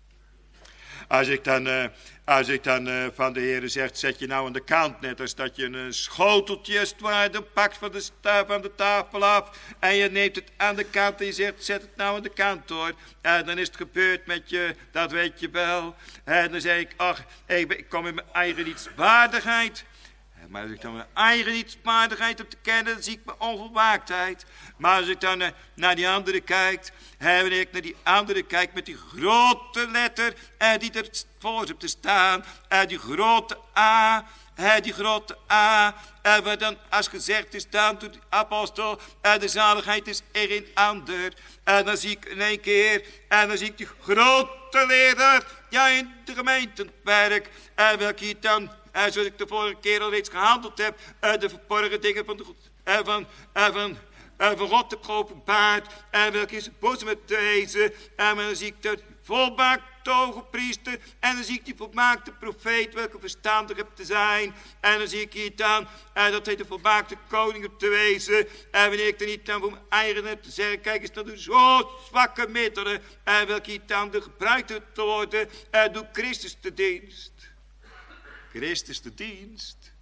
Als ik dan, uh, als ik dan uh, van de Heer zeg, zet je nou aan de kant, net als dat je een schoteltje als het ware pakt van de, van de tafel af. En je neemt het aan de kant en je zegt, zet het nou aan de kant hoor. En dan is het gebeurd met je, dat weet je wel. En dan zeg ik, ach, ik, ik kom in mijn eigen nietswaardigheid. Maar als ik dan mijn eigen nietswaardigheid heb te kennen, dan zie ik mijn onvolmaaktheid. Maar als ik dan uh, naar die andere kijk, en wanneer ik naar die andere kijk met die grote letter, en die er voor hebt te staan, en die grote A, en die grote A, en wat dan als gezegd is dan door de apostel, en de zaligheid is er een ander. En dan zie ik in één keer, en dan zie ik die grote leraar, ja in de gemeentewerk, en welke hier dan, en zoals ik de vorige keer al reeds gehandeld heb, uh, de verborgen dingen van, de, uh, van, uh, van, uh, van God heb geopenbaard. En welke is het boos met deze. En dan zie ik de volmaakte hogepriester. En dan zie ik die volmaakte profeet, welke verstandig heb te zijn. En dan zie ik hier dan, uh, dat hij de volmaakte koning heb te wezen. En wanneer ik er niet dan voor mijn eigen heb te zeggen, kijk eens, dan doe zo zwakke middelen. En welke hier dan de gebruikt te worden, uh, doe Christus de dienst. Christus de dienst.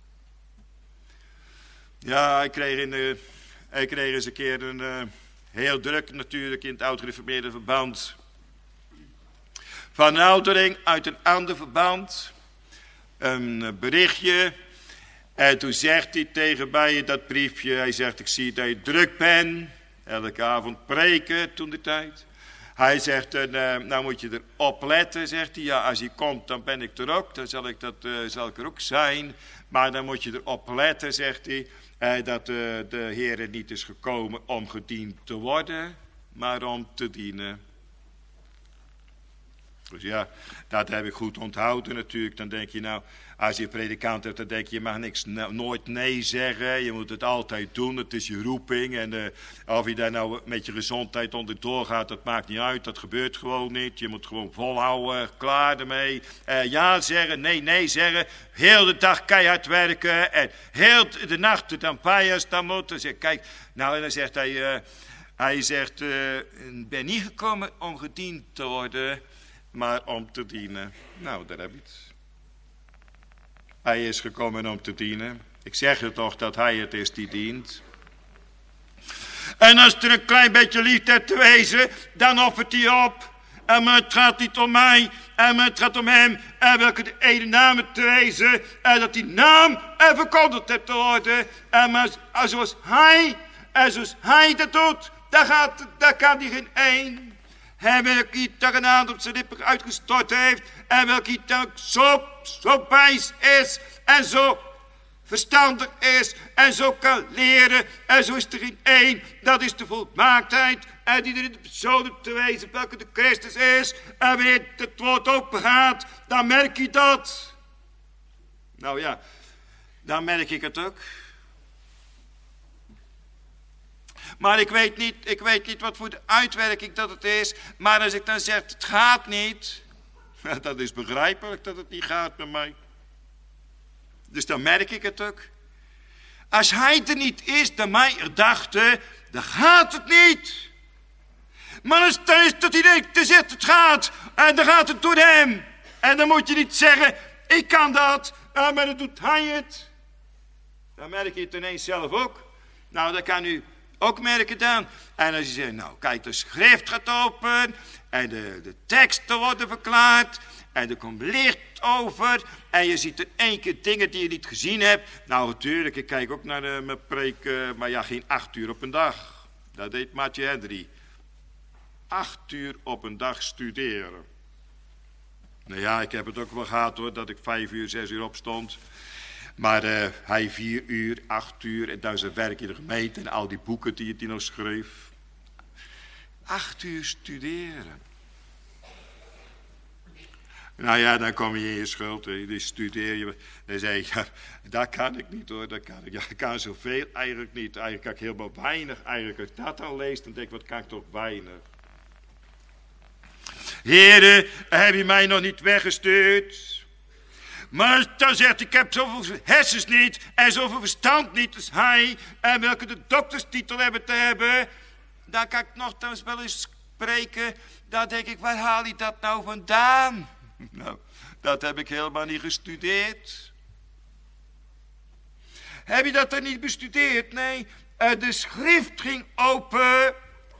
Ja, ik kreeg, in de, ik kreeg eens een keer een uh, heel druk natuurlijk in het oud-gereformeerde verband. Van een ouderling uit een ander verband. Een uh, berichtje. En toen zegt hij tegen mij dat briefje. Hij zegt, ik zie dat je druk bent. Elke avond preken toen de tijd. Hij zegt, uh, nou moet je erop letten, zegt hij. Ja, als hij komt, dan ben ik er ook. Dan zal ik, dat, uh, zal ik er ook zijn. Maar dan moet je erop letten, zegt hij. Uh, dat uh, de Heer niet is gekomen om gediend te worden, maar om te dienen. Dus ja, dat heb ik goed onthouden natuurlijk. Dan denk je nou, als je predikant hebt, dan denk je, je mag niks, nooit nee zeggen. Je moet het altijd doen, het is je roeping. En uh, of je daar nou met je gezondheid onderdoor gaat, dat maakt niet uit. Dat gebeurt gewoon niet. Je moet gewoon volhouden, klaar ermee. Uh, ja zeggen, nee, nee zeggen. Heel de dag keihard werken. En heel de nacht de dampaiers dan moeten zeggen. Kijk, nou en dan zegt hij, uh, hij zegt, uh, ik ben niet gekomen om gediend te worden, maar om te dienen. Nou, daar heb je het. Hij is gekomen om te dienen. Ik zeg je toch dat hij het is die dient. En als er een klein beetje liefde hebt te wezen, dan offert hij op. En maar het gaat niet om mij, en maar het gaat om hem. En welke de ene naam te wezen, en dat die naam en verkondigd hebt te worden. En maar zoals hij, en zoals hij dat doet, daar, gaat, daar kan hij geen één. En welke hij daar een hand op zijn lippen uitgestort heeft. En welke hij dan zo, zo wijs is. En zo verstandig is. En zo kan leren. En zo is er geen één. Dat is de volmaaktheid. En die er in de persoon te wezen welke de Christus is. En wanneer het woord open gaat, dan merk je dat. Nou ja, dan merk ik het ook. Maar ik weet niet, ik weet niet wat voor de uitwerking dat het is. Maar als ik dan zeg, het gaat niet. Dat is begrijpelijk dat het niet gaat met mij. Dus dan merk ik het ook. Als hij er niet is, dan mij er dachten, dan gaat het niet. Maar als het is dat hij denkt, dan zegt het gaat. En dan gaat het door hem. En dan moet je niet zeggen, ik kan dat. Maar dan doet hij het. Dan merk je het ineens zelf ook. Nou, dat kan u ook merken dan. En als je zegt, nou kijk, de schrift gaat open. En de, de teksten worden verklaard. En er komt licht over. En je ziet in één keer dingen die je niet gezien hebt. Nou natuurlijk, ik kijk ook naar de, mijn preek. Uh, maar ja, geen acht uur op een dag. Dat deed Matthew Henry. Acht uur op een dag studeren. Nou ja, ik heb het ook wel gehad hoor. Dat ik vijf uur, zes uur opstond. Maar uh, hij vier uur, acht uur, en dan zijn werk in de gemeente en al die boeken die hij nog schreef. Acht uur studeren. Nou ja, dan kom je in je schuld, dan studeer je. Dan zeg ik, ja, dat kan ik niet hoor, dat kan ik. Ja, ik kan zoveel eigenlijk niet. Eigenlijk kan ik helemaal weinig. Eigenlijk als ik dat al lees, dan denk ik, wat kan ik toch weinig. Heren, heb je mij nog niet weggestuurd? Maar dan zegt hij, ik heb zoveel hersens niet en zoveel verstand niet als hij. En welke de dokterstitel hebben te hebben. Dan kan ik nogthans wel eens spreken. Dan denk ik, waar haal je dat nou vandaan? Nou, dat heb ik helemaal niet gestudeerd. Heb je dat dan niet bestudeerd? Nee, de schrift ging open.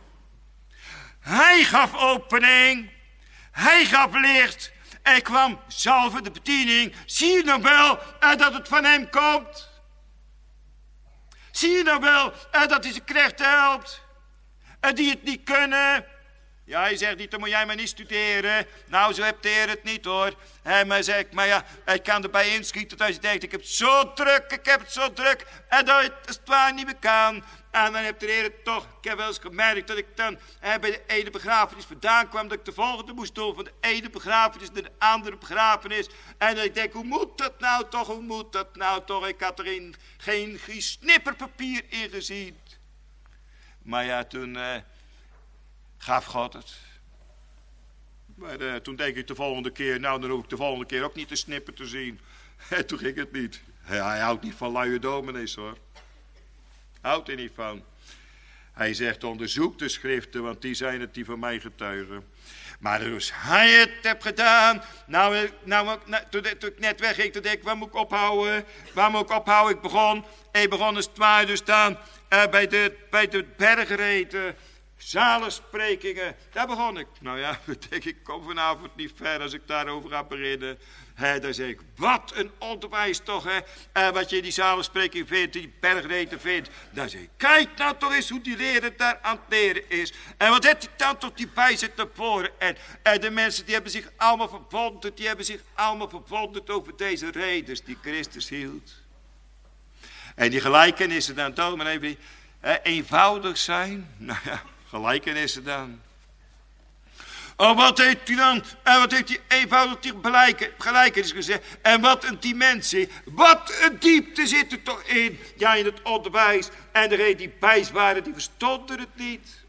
Hij gaf opening. Hij gaf licht. Er kwam zalven de bediening. Zie je nou wel uh, dat het van hem komt? Zie je nou wel uh, dat hij zijn knechten helpt? Uh, die het niet kunnen? Ja, hij zegt niet, dan moet jij maar niet studeren. Nou, zo hebt de Heer het niet hoor. Hij maar zegt, maar ja, ik kan erbij inschieten als je denkt, ik heb het zo druk, ik heb het zo druk. En dat je het waar niet meer kan. En dan heeft de Heer het toch, ik heb wel eens gemerkt dat ik dan eh, bij de ene begrafenis vandaan kwam, dat ik de volgende moest doen, van de ene begrafenis naar de andere begrafenis. En dan denk ik, hoe moet dat nou toch, hoe moet dat nou toch? Ik had er in, geen, geen snipperpapier in gezien. Maar ja, toen uh, gaf God het. Maar uh, toen denk ik de volgende keer, nou dan hoef ik de volgende keer ook niet te snippen te zien. En toen ging het niet. Hij, hij houdt niet van luie dominees hoor. Houdt er niet van. Hij zegt, onderzoek de schriften, want die zijn het die van mij getuigen. Maar dus hij het heeft gedaan. Nou, nou, nou toen, toen ik net wegging, toen dacht ik, waar moet ik ophouden? Waar moet ik ophouden? Ik begon, ik begon eens twaar dus staan uh, bij de, bij de bergreden. Zalensprekingen, daar begon ik. Nou ja, ik denk, ik kom vanavond niet ver als ik daarover ga beginnen. He, dan zeg ik, wat een onderwijs toch, hè. En wat je in die zalenspreking vindt, die bergreden vindt. Dan zeg ik, kijk nou toch eens hoe die leraar daar aan het leren is. En wat heeft hij dan tot die bij zit naar voren. En, en de mensen die hebben zich allemaal verwonderd, die hebben zich allemaal verwonderd over deze reders die Christus hield. En die gelijkenissen dan toch, maar even eh, eenvoudig zijn. Nou ja, gelijkenissen dan. Oh, wat heeft u dan, en wat heeft hij eenvoudig gelijkenis gezegd. En wat een dimensie, wat een diepte zit er toch in. Ja, in het onderwijs. En degenen die bijs waren, die verstonden het niet.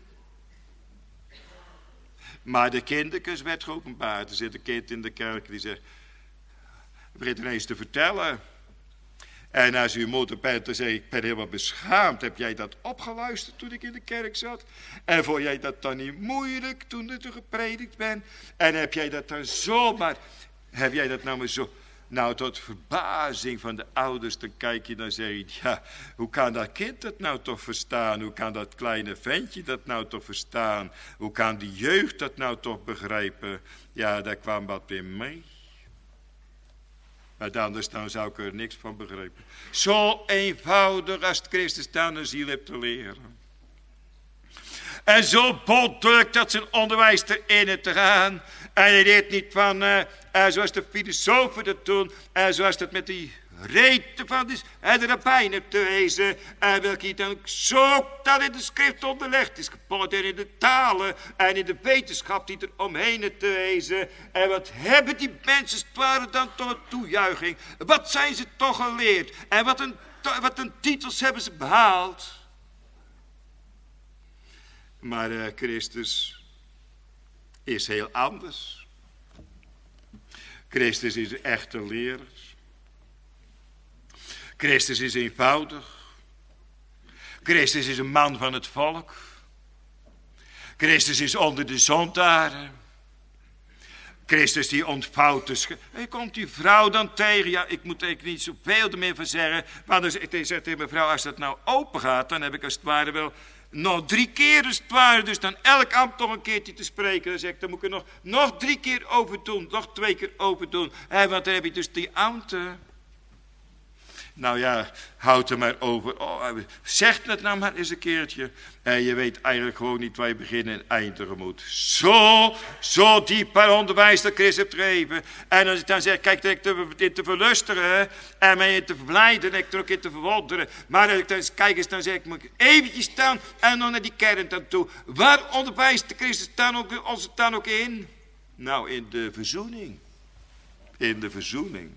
Maar de kindertjes werd geopenbaard. Er zit een kind in de kerk die zegt, begint ineens te vertellen. En als uw moeder bent, dan zeg ik, ik ben helemaal beschaamd. Heb jij dat opgeluisterd toen ik in de kerk zat? En vond jij dat dan niet moeilijk toen er gepredikt ben? En heb jij dat dan zomaar, heb jij dat nou maar zo, nou tot verbazing van de ouders, dan kijk je dan zeg je, ja, hoe kan dat kind dat nou toch verstaan? Hoe kan dat kleine ventje dat nou toch verstaan? Hoe kan die jeugd dat nou toch begrijpen? Ja, daar kwam wat in mee. Maar anders dan zou ik er niks van begrijpen. Zo eenvoudig als het Christus dan een ziel hebt te leren. En zo boldelijk dat zijn onderwijs erin te gaan. En hij leert niet van, uh, uh, zoals de filosofen dat doen. En uh, zoals dat met die reden van is. En de rabbijnen te wezen. En welke hij dan zo dat in de schrift onderlegd is gepot. En in de talen en in de wetenschap die er omheen te wezen. En wat hebben die mensen waren dan toch een toejuiching. Wat zijn ze toch geleerd. En wat een, wat een titels hebben ze behaald. Maar uh, Christus is heel anders. Christus is een echte leraar. Christus is eenvoudig. Christus is een man van het volk. Christus is onder de zondaren. Christus die ontvouwt de sch... En komt die vrouw dan tegen. Ja, ik moet er niet zoveel meer van zeggen. Maar dan zegt hij tegen mijn vrouw, als dat nou open gaat, dan heb ik als het ware wel nog drie keer als het ware. Dus dan elk ambt nog een keertje te spreken. Dan zeg ik, dan moet ik er nog, nog drie keer over doen. Nog twee keer over doen. En want dan heb je dus die ambten. Nou ja, houd er maar over. Oh, zeg het nou maar eens een keertje. En je weet eigenlijk gewoon niet waar je begin en eindigen moet. Zo, zo diep bij onderwijs dat Christus hebt gegeven. En als ik dan zeg, kijk, dat ik te, in te verlusteren en mij in te verblijden en ik er ook in te verwonderen. Maar als ik dan kijk eens, dan zeg ik, moet ik eventjes staan en dan naar die kern dan toe. Waar onderwijst de Christus dan ook, ons dan ook in? Nou, in de verzoening. In de verzoening.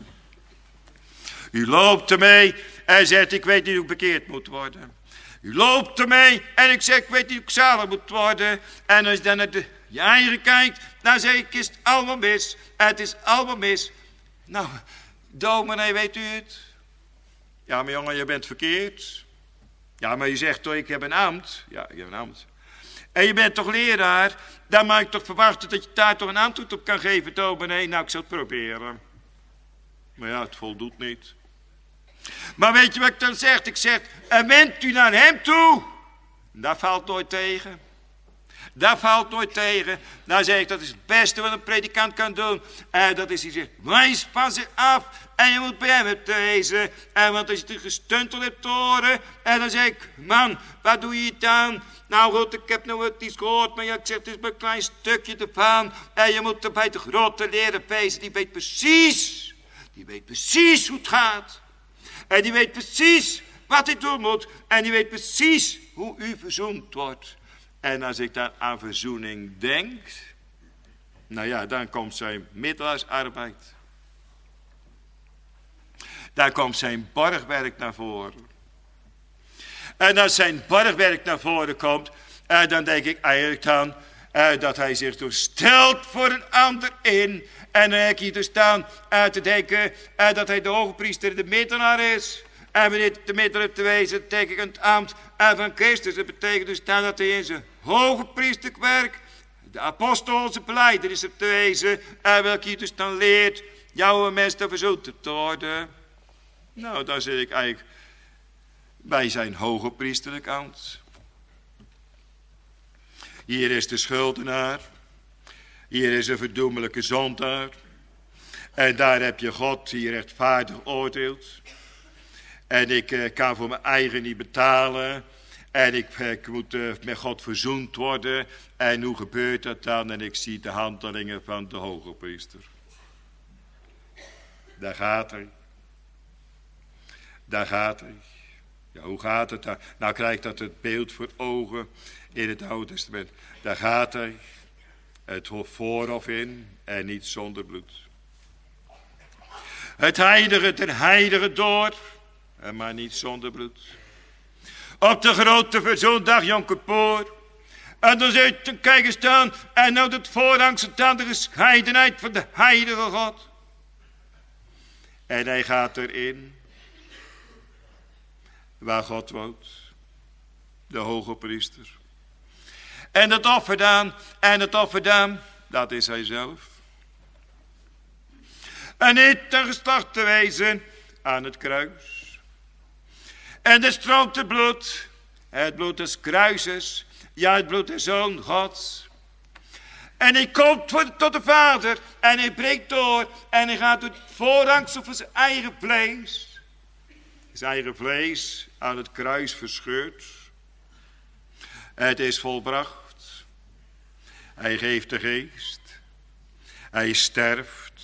U loopt ermee en zegt, ik weet niet hoe ik bekeerd moet worden. U loopt ermee en ik zeg, ik weet niet hoe ik zalig moet worden. En als je dan naar de, je eigen kijkt, dan zeg ik, is het allemaal mis. Het is allemaal mis. Nou, dominee, weet u het? Ja, maar jongen, je bent verkeerd. Ja, maar je zegt toch, ik heb een ambt. Ja, ik heb een ambt. En je bent toch leraar? Dan mag ik toch verwachten dat je daar toch een antwoord op kan geven, dominee. Nou, ik zal het proberen. Maar ja, het voldoet niet. Maar weet je wat ik dan zeg? Ik zeg, en wendt u naar hem toe? Dat valt nooit tegen. Dat valt nooit tegen. Dan zeg ik, dat is het beste wat een predikant kan doen. En dat is, hij zegt, wijs van zich af. En je moet bij hem het wezen. En want als je het gestuntel hebt te horen. En dan zeg ik, man, wat doe je dan? Nou goed, ik heb nog wat iets gehoord. Maar ja, ik zeg, het is maar een klein stukje ervan. En je moet er bij de grote leraar wezen. Die weet precies. Die weet precies hoe het gaat. En die weet precies wat hij doen moet. En die weet precies hoe u verzoend wordt. En als ik dan aan verzoening denk. Nou ja, dan komt zijn middelaarsarbeid. Dan komt zijn borgwerk naar voren. En als zijn borgwerk naar voren komt. Uh, dan denk ik eigenlijk dan. Uh, dat hij zich dus stelt voor een ander in. En dan heb ik hier dus staan uh, te denken uh, dat hij de hoge priester de middelaar is. En wanneer de middelaar te wezen, betekent het ambt uh, van Christus. Dat betekent dus dan dat hij in zijn hoge priesterwerk, de apostel, zijn belijdenis te wezen. Uh, welke hier dus dan leert, jouw mens te verzoend te worden. Nou, dan zit ik eigenlijk bij zijn hoge priesterlijk ambt. Hier is de schuldenaar. Hier is een verdoemelijke zondaar. En daar heb je God die rechtvaardig oordeelt. En ik uh, kan voor mijn eigen niet betalen. En ik, ik moet uh, met God verzoend worden. En hoe gebeurt dat dan? En ik zie de handelingen van de hoge priester. Daar gaat hij. Daar gaat hij. Ja, hoe gaat het daar? Nou krijg ik dat het beeld voor ogen in het Oude Testament. Daar gaat hij. Het voorhof in en niet zonder bloed. Het heilige ter heilige door, en maar niet zonder bloed. Op de grote verzoendag Yom Kippur. En dan zit je kijken staan en nou het voorhang staat aan de gescheidenheid van de heilige God. En hij gaat erin waar God woont, de hoge priester. En het offerdaan, en het offerdaan, dat is hij zelf. En niet ten geslacht te wezen aan het kruis. En er stroomt het bloed, het bloed des kruises, ja het bloed des Zoon Gods. En hij komt tot de Vader en hij breekt door en hij gaat door het voorhangsel van zijn eigen vlees. Zijn eigen vlees aan het kruis verscheurd. Het is volbracht. Hij geeft de geest. Hij sterft.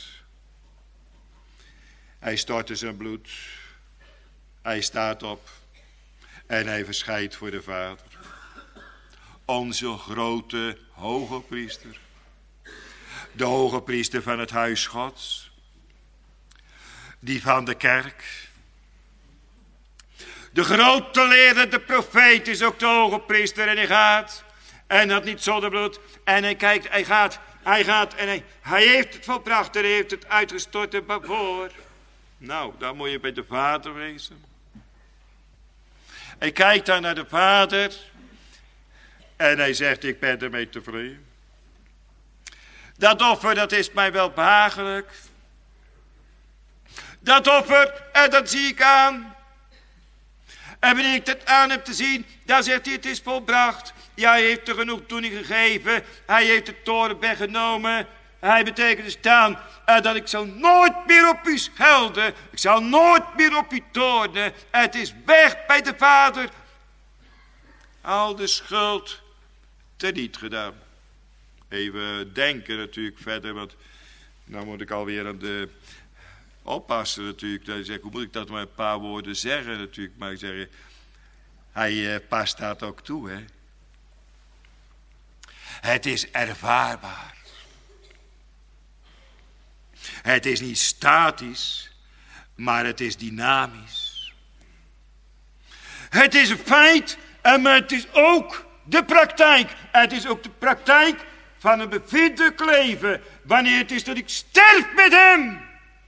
Hij stortte zijn bloed. Hij staat op. En hij verschijnt voor de Vader. Onze grote hoge priester. De hoge priester van het huis Gods. Die van de kerk. De grote leraar, de profeet is ook de hoge priester. En hij gaat. En dat niet zonder bloed. En hij kijkt, hij gaat, hij gaat. En hij, hij heeft het volbracht. En hij heeft het uitgestort en voor. Nou, dan moet je bij de Vader wezen. Hij kijkt dan naar de Vader. En hij zegt, ik ben ermee tevreden. Dat offer, dat is mij wel behagelijk. Dat offer, en dat zie ik aan. En wanneer ik dat aan heb te zien, dan zegt hij, het is volbracht. Ja, hij heeft er genoeg toening gegeven. Hij heeft de toren weggenomen. Hij betekent dus staan uh, dat ik zal nooit meer op u schelden. Ik zal nooit meer op u toornen. Het is weg bij de Vader. Al de schuld teniet gedaan. Even denken natuurlijk verder, want nou moet ik alweer aan de oppassen natuurlijk. Dan zeg ik, hoe moet ik dat maar een paar woorden zeggen natuurlijk. Maar ik zeg, hij uh, past dat ook toe, hè. Het is ervaarbaar. Het is niet statisch, maar het is dynamisch. Het is een feit, maar het is ook de praktijk. Het is ook de praktijk van een bevindelijk leven. Wanneer het is dat ik sterf met hem.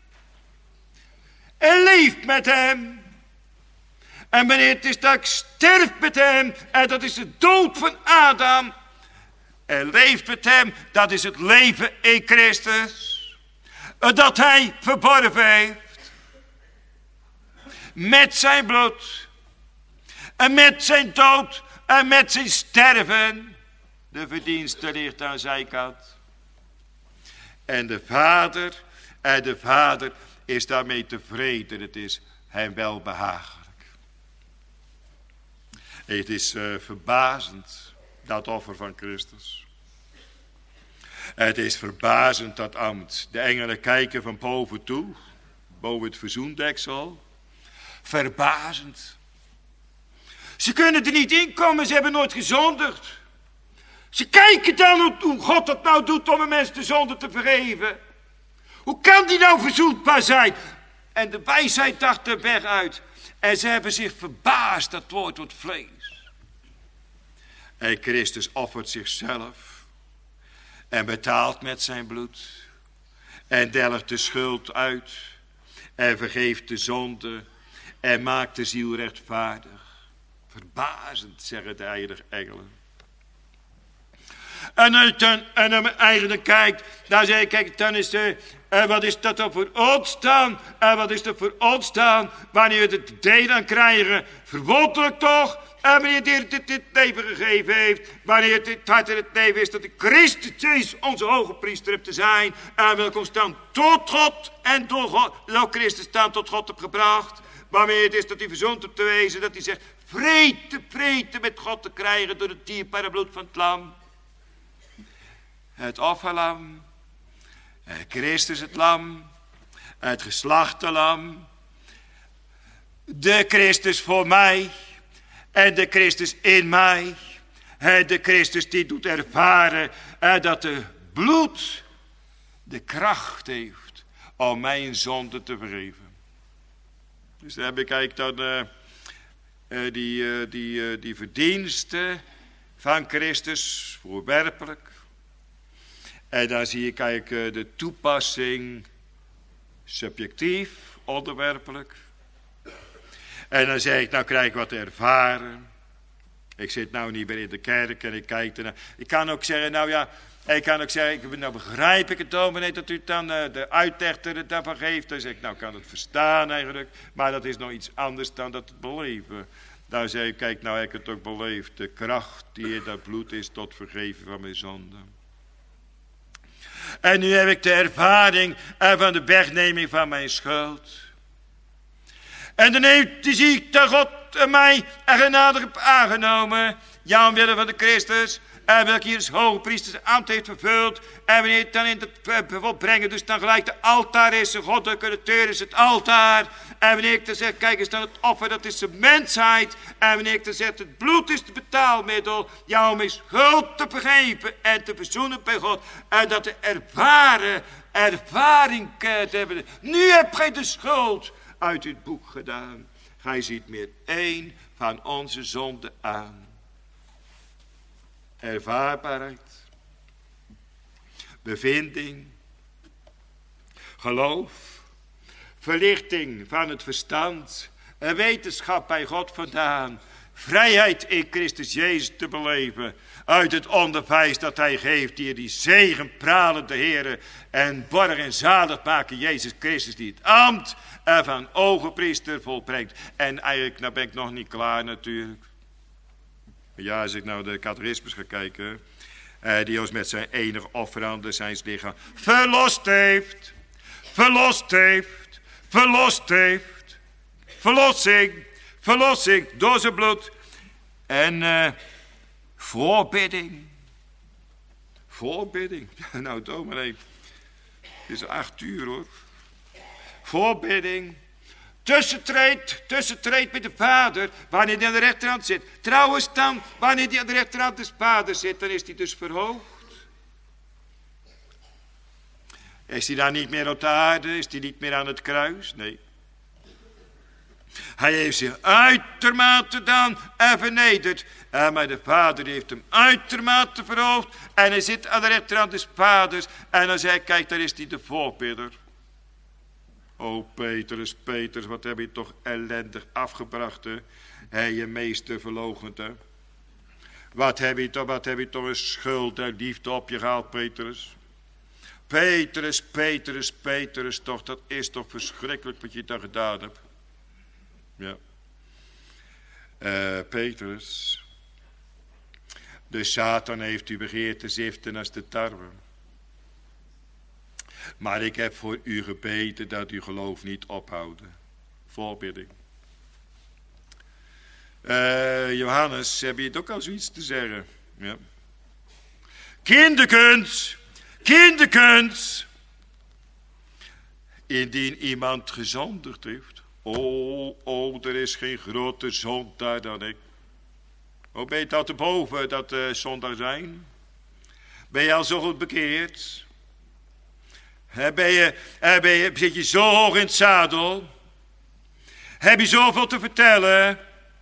En leef met hem. En wanneer het is dat ik sterf met hem. En dat is de dood van Adam. En leeft met hem. Dat is het leven in Christus. Dat hij verborgen heeft. Met zijn bloed. En met zijn dood. En met zijn sterven. De verdienste ligt aan zijn kant. En de Vader. En de Vader is daarmee tevreden. Het is hem wel behagelijk. Het is uh, verbazend. Dat offer van Christus. Het is verbazend dat ambt. De engelen kijken van boven toe. Boven het verzoendeksel. Verbazend. Ze kunnen er niet in komen. Ze hebben nooit gezondigd. Ze kijken dan hoe God dat nou doet om een mens de zonde te vergeven. Hoe kan die nou verzoenbaar zijn? En de wijsheid dacht de weg uit. En ze hebben zich verbaasd. Dat woord wordt vlees. En Christus offert zichzelf. En betaalt met zijn bloed. En delgt de schuld uit. En vergeeft de zonde. En maakt de ziel rechtvaardig. Verbazend, zeggen de heilige engelen. En als je dan eigenlijk kijkt, dan zeg ik, kijk, dan is de, en wat is dat dan voor ons dan? En wat is dat voor ons dan? Wanneer we het idee dan krijgen, verwonderlijk toch? En wanneer dit, dit, dit leven gegeven heeft, wanneer het hart in het leven is dat de Christus Jezus onze hoge priester hebt te zijn. En welkom staan tot God en door God, door Christus staan tot God heb gebracht. Wanneer het is dat hij verzoend hebt te wezen, dat hij zegt, vrede, vrede met God te krijgen door het dierbare bloed van het lam. Het offerlam, Christus het lam, het geslachte lam, de Christus voor mij en de Christus in mij, de Christus die doet ervaren dat de het bloed de kracht heeft om mijn zonde te vergeven. Dus dan heb ik eigenlijk dan uh, uh, die, uh, die, uh, die verdiensten van Christus voorwerpelijk. En dan zie ik eigenlijk uh, de toepassing subjectief, onderwerpelijk. En dan zeg ik, nou krijg ik wat ervaren. Ik zit nou niet meer in de kerk en ik kijk ernaar. Ik kan ook zeggen, nou ja, ik kan ook zeggen, nou begrijp ik het dominee dat u dan uh, de uitleg er daarvan geeft. Dan zeg ik, nou kan het verstaan eigenlijk. Maar dat is nog iets anders dan dat het beleven. Dan zeg ik, kijk nou heb ik het ook beleefd. De kracht die in dat bloed is tot vergeven van mijn zonden. En nu heb ik de ervaring van de wegneming van mijn schuld. En dan heeft, die zie ik dat God mij en genadig heb aangenomen. Ja, omwille van de Christus. En welke hier als hoge priesters ambt heeft vervuld. En wanneer het dan in het verbod brengen. Dus dan gelijk de altaar is. De goddelijke deur is het altaar. En wanneer ik dan zeg, kijk eens dan het offer. Dat is de mensheid. En wanneer ik dan zeg, het bloed is het betaalmiddel. Ja, om mijn schuld te vergeven. En te verzoenen bij God. En dat te ervaren. Ervaring te hebben. Nu heb gij de schuld uit het boek gedaan. Gij ziet meer één van onze zonden aan. Ervaarbaarheid, bevinding, geloof, verlichting van het verstand, een wetenschap bij God vandaan, vrijheid in Christus Jezus te beleven, uit het onderwijs dat hij geeft, die die zegen pralende Heere en borg en zalig maken Jezus Christus, die het ambt van ogenpriester volbrengt. En eigenlijk, nou ben ik nog niet klaar natuurlijk. Ja, als ik nou de catechismus ga kijken, eh, die ons met zijn enige offerande zijn lichaam verlost heeft, verlost heeft, verlost heeft, verlossing, verlossing door zijn bloed en uh, voorbidding, voorbidding, nou dominee, het is acht uur hoor, voorbidding. Tussentreed, tussentreed met de vader, wanneer hij aan de rechterhand zit. Trouwens dan, wanneer hij aan de rechterhand des vaders zit, dan is hij dus verhoogd. Is hij dan niet meer op de aarde? Is hij niet meer aan het kruis? Nee. Hij heeft zich uitermate dan en vernederd. En maar de vader heeft hem uitermate verhoogd. En hij zit aan de rechterhand des vaders. En dan zei hij, kijk, daar is hij de voorbidder. O Petrus, Petrus, wat heb je toch ellendig afgebracht, hè? Hij je meester verloochend, hè? Wat heb je toch, wat heb je toch een schuld en liefde op je gehaald, Petrus? Petrus, Petrus, Petrus, toch, dat is toch verschrikkelijk wat je daar gedaan hebt. Ja. Uh, Petrus, de Satan heeft u begeerd te ziften als de tarwe. Maar ik heb voor u gebeden dat uw geloof niet ophoudt. Voorbidding. Uh, Johannes, heb je het ook al zoiets te zeggen? Ja. Kinderkens, kinderkens. Indien iemand gezondigd heeft. Oh, oh, er is geen grote zondaar dan ik. Oh, ben je dat te boven, dat uh, zondaar zijn? Ben je al zo goed bekeerd? He, ben je, he, ben je, zit je zo hoog in het zadel? Heb je zoveel te vertellen?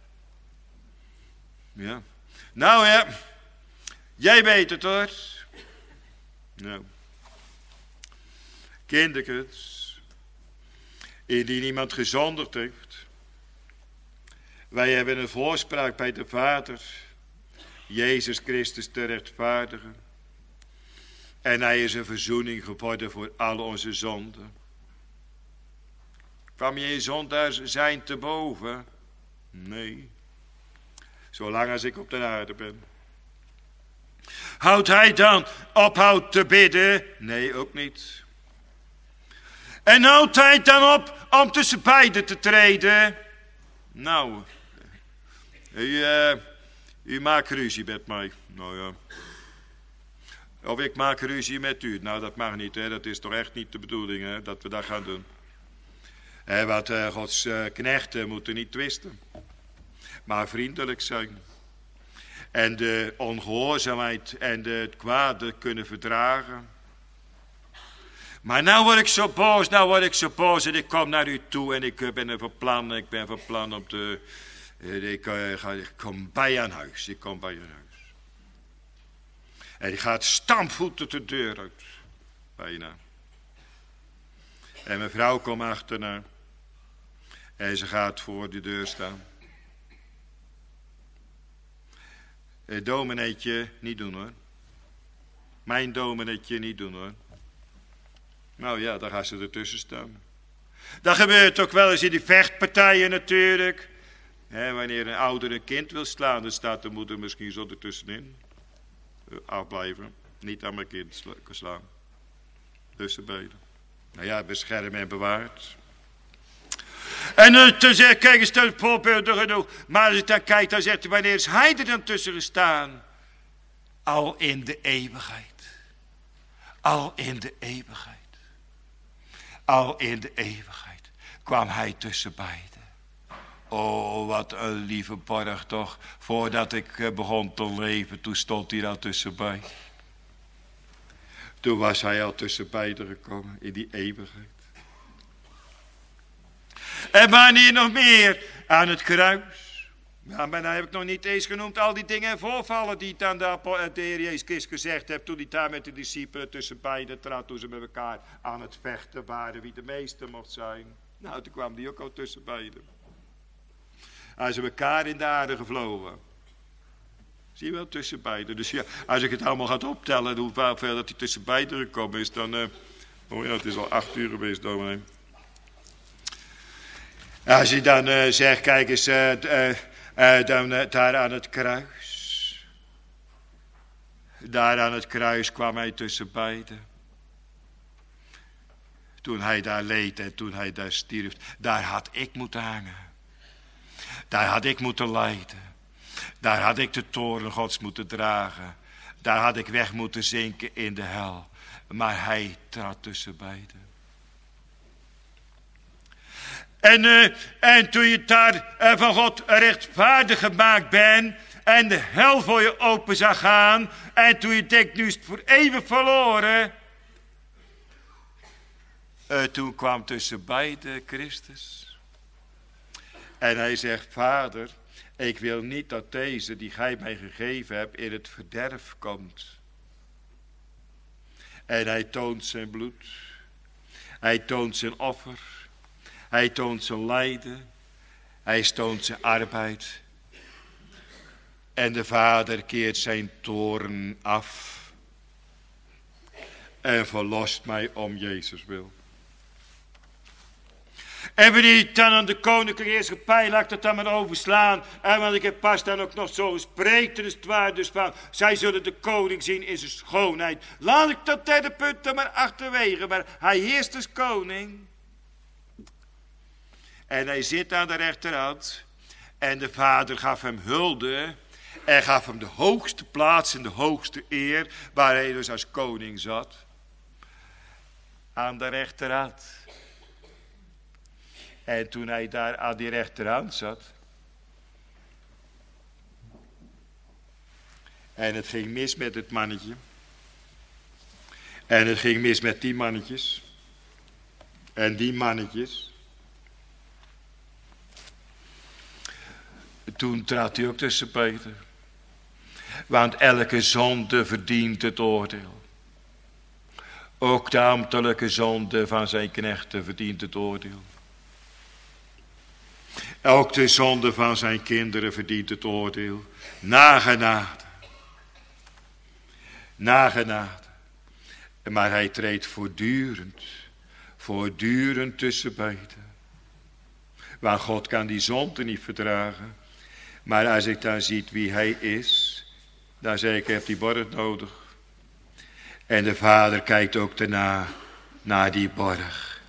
Ja. Nou ja, jij weet het hoor. Nou. Kindertjes, indien iemand gezondigd heeft. Wij hebben een voorspraak bij de Vader, Jezus Christus te rechtvaardigen. En hij is een verzoening geworden voor al onze zonden. Kwam je in zondaars zijn te boven? Nee. Zolang als ik op de aarde ben. Houdt hij dan ophoudt te bidden? Nee, ook niet. En houdt hij dan op om tussen beiden te treden? Nou, u, uh, u maakt ruzie met mij. Nou ja. Of ik maak ruzie met u. Nou, dat mag niet, hè. Dat is toch echt niet de bedoeling, hè, dat we dat gaan doen. En wat uh, Gods uh, knechten moeten niet twisten. Maar vriendelijk zijn. en de ongehoorzaamheid en de, het kwade kunnen verdragen. Maar nou word ik zo boos, nou word ik zo boos en ik kom naar u toe en ik ben er van plan, ik ben van plan op de, ik, ga, ik kom bij je aan huis, ik kom bij je aan huis. En die gaat stampvoeten de deur uit, bijna. En mijn vrouw komt achterna en ze gaat voor de deur staan. Het domineetje niet doen hoor. Mijn domineetje niet doen hoor. Nou ja, daar gaan ze ertussen staan. Dat gebeurt ook wel eens in die vechtpartijen natuurlijk. He, wanneer een ouder een kind wil slaan, dan staat de moeder misschien zo ertussenin. Uh, afblijven. Niet aan mijn kind sla slaan. Tussen beiden. Nou ja, beschermen en bewaard. En uh, toen zeg ik, kijk eens, dat voorbeelden genoeg. Maar als ik dan kijk, dan zegt hij, wanneer is hij er dan tussen gestaan? Al in de eeuwigheid. Al in de eeuwigheid. Al in de eeuwigheid kwam hij tussen beiden. Oh, wat een lieve borg toch. Voordat ik begon te leven, toen stond hij al tussen beiden. Toen was hij al tussen beiden gekomen in die eeuwigheid. En wanneer nog meer? Aan het kruis. Ja, maar dan heb ik nog niet eens genoemd al die dingen en voorvallen die dan de, de Heer Jezus Christus gezegd heeft. Toen hij daar met de discipelen tussen beiden trad. Toen ze met elkaar aan het vechten waren wie de meeste mocht zijn. Nou, toen kwam die ook al tussen beiden. Als ze elkaar in de aarde gevlogen. Zie je wel, tussen beiden. Dus ja, als ik het allemaal ga optellen, hoeveel dat hij tussen beiden gekomen is, dan... Uh, oh ja, het is al acht uur geweest, dominee. Als je dan uh, zegt, kijk eens, uh, uh, uh, dan, uh, daar aan het kruis. Daar aan het kruis kwam hij tussen beiden. Toen hij daar leed en toen hij daar stierf, daar had ik moeten hangen. Daar had ik moeten lijden. Daar had ik de toorn Gods moeten dragen. Daar had ik weg moeten zinken in de hel. Maar hij trad tussen beiden. En, uh, en toen je daar uh, van God rechtvaardig gemaakt bent. En de hel voor je open zag gaan. En toen je denkt, nu is het voor eeuwig verloren. Uh, toen kwam tussen beiden Christus. En hij zegt, Vader, ik wil niet dat deze die gij mij gegeven hebt in het verderf komt. En hij toont zijn bloed. Hij toont zijn offer. Hij toont zijn lijden. Hij toont zijn arbeid. En de Vader keert zijn toorn af. En verlost mij om Jezus wil. En wanneer je dan aan de koninklijke heerschappij, laat ik dat dan maar overslaan. En want ik heb pas dan ook nog zo gespreekt, dus het waar dus van, zij zullen de koning zien in zijn schoonheid. Laat ik dat derde punt dan maar achterwege, maar hij heerst als koning. En hij zit aan de rechterhand. En de Vader gaf hem hulde. En gaf hem de hoogste plaats en de hoogste eer, waar hij dus als koning zat. Aan de rechterhand. En toen hij daar aan die rechterhand zat. En het ging mis met het mannetje. En het ging mis met die mannetjes. En die mannetjes. Toen trad hij ook tussen beiden. Want elke zonde verdient het oordeel. Ook de ambtelijke zonde van zijn knechten verdient het oordeel. Ook de zonde van zijn kinderen verdient het oordeel. Na genade. Na genade. Maar hij treedt voortdurend, voortdurend tussen beiden. Want God kan die zonde niet verdragen. Maar als ik dan ziet wie hij is, dan zeg ik, ik heb die borg nodig. En de Vader kijkt ook daarna, naar die borg.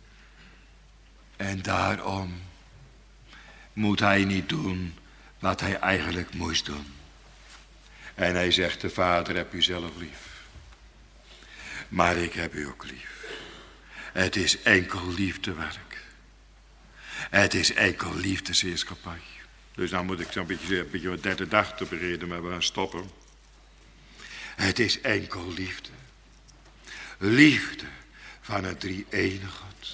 En daarom moet hij niet doen wat hij eigenlijk moest doen. En hij zegt, de Vader heb u zelf lief. Maar ik heb u ook lief. Het is enkel liefdewerk. Het is enkel liefdesheerschappij. Dus dan moet ik zo'n beetje, een beetje wat derde dag te beginnen, maar we gaan stoppen. Het is enkel liefde. Liefde van het drie-enige God.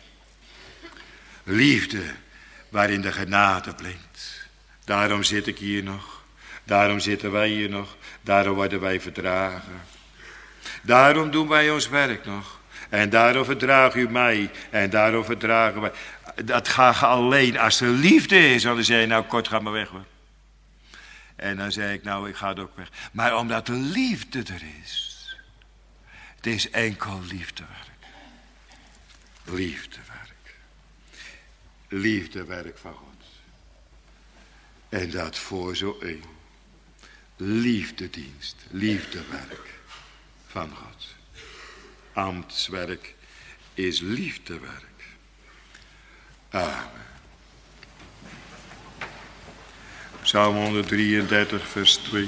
Liefde waarin de genade blinkt. Daarom zit ik hier nog. Daarom zitten wij hier nog. Daarom worden wij verdragen. Daarom doen wij ons werk nog. En daarom verdraagt u mij. En daarom verdragen wij. Dat gaat alleen als er liefde is. Dan zei je, nou kort, ga maar weg hoor. En dan zei ik, nou ik ga ook weg. Maar omdat de liefde er is. Het is enkel liefdewerk. Liefdewerk. Liefdewerk van God. En dat voor zo één. Liefdedienst. Liefdewerk van God. Ambtswerk is liefdewerk. Amen. Psalm honderddrieëndertig vers twee.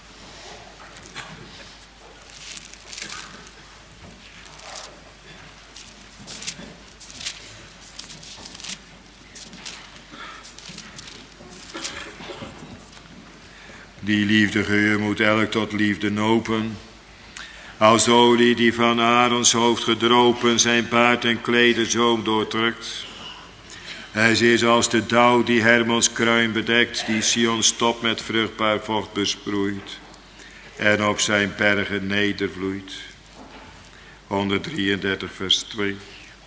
Die liefdegeur moet elk tot liefde nopen. Als de olie die van Aarons hoofd gedropen zijn baard en kleden zoom doordrukt. Hij is als de dauw die Hermons kruin bedekt, die Sions top met vruchtbaar vocht besproeit en op zijn bergen nedervloeit. honderddrieëndertig vers twee.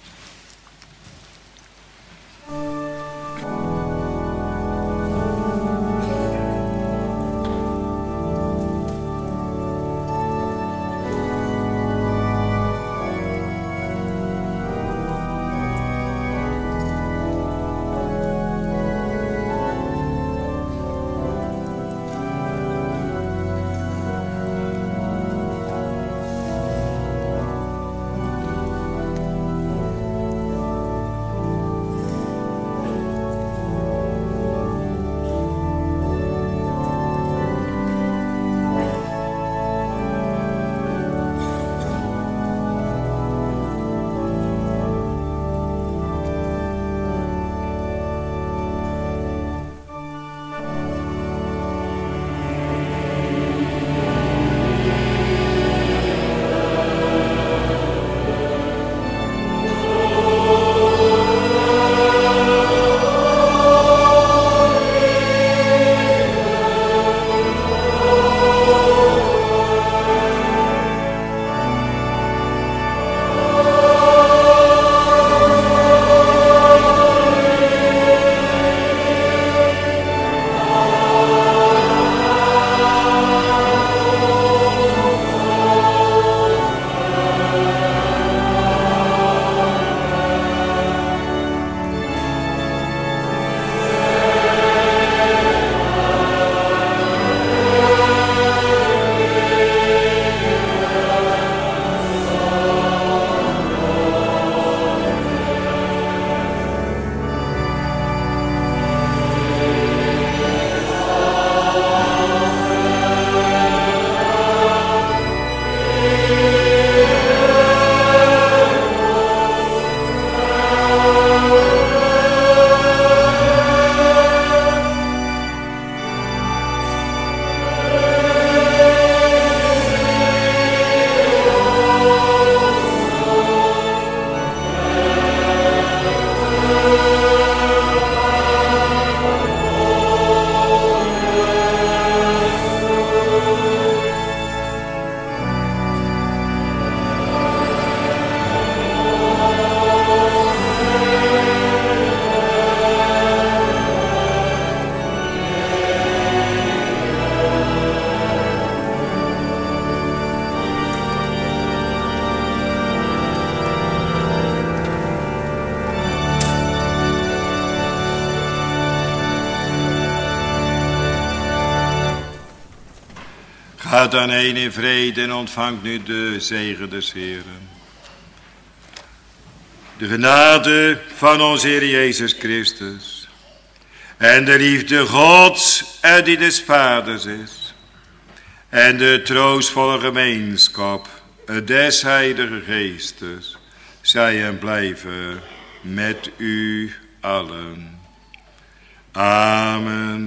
Gaat dan heen in vrede en ontvangt nu de zegen des Heeren. De genade van onze Heer Jezus Christus. En de liefde Gods en die des Vaders is. En de troostvolle gemeenschap des Heilige Geestes. Zij en blijven met u allen. Amen.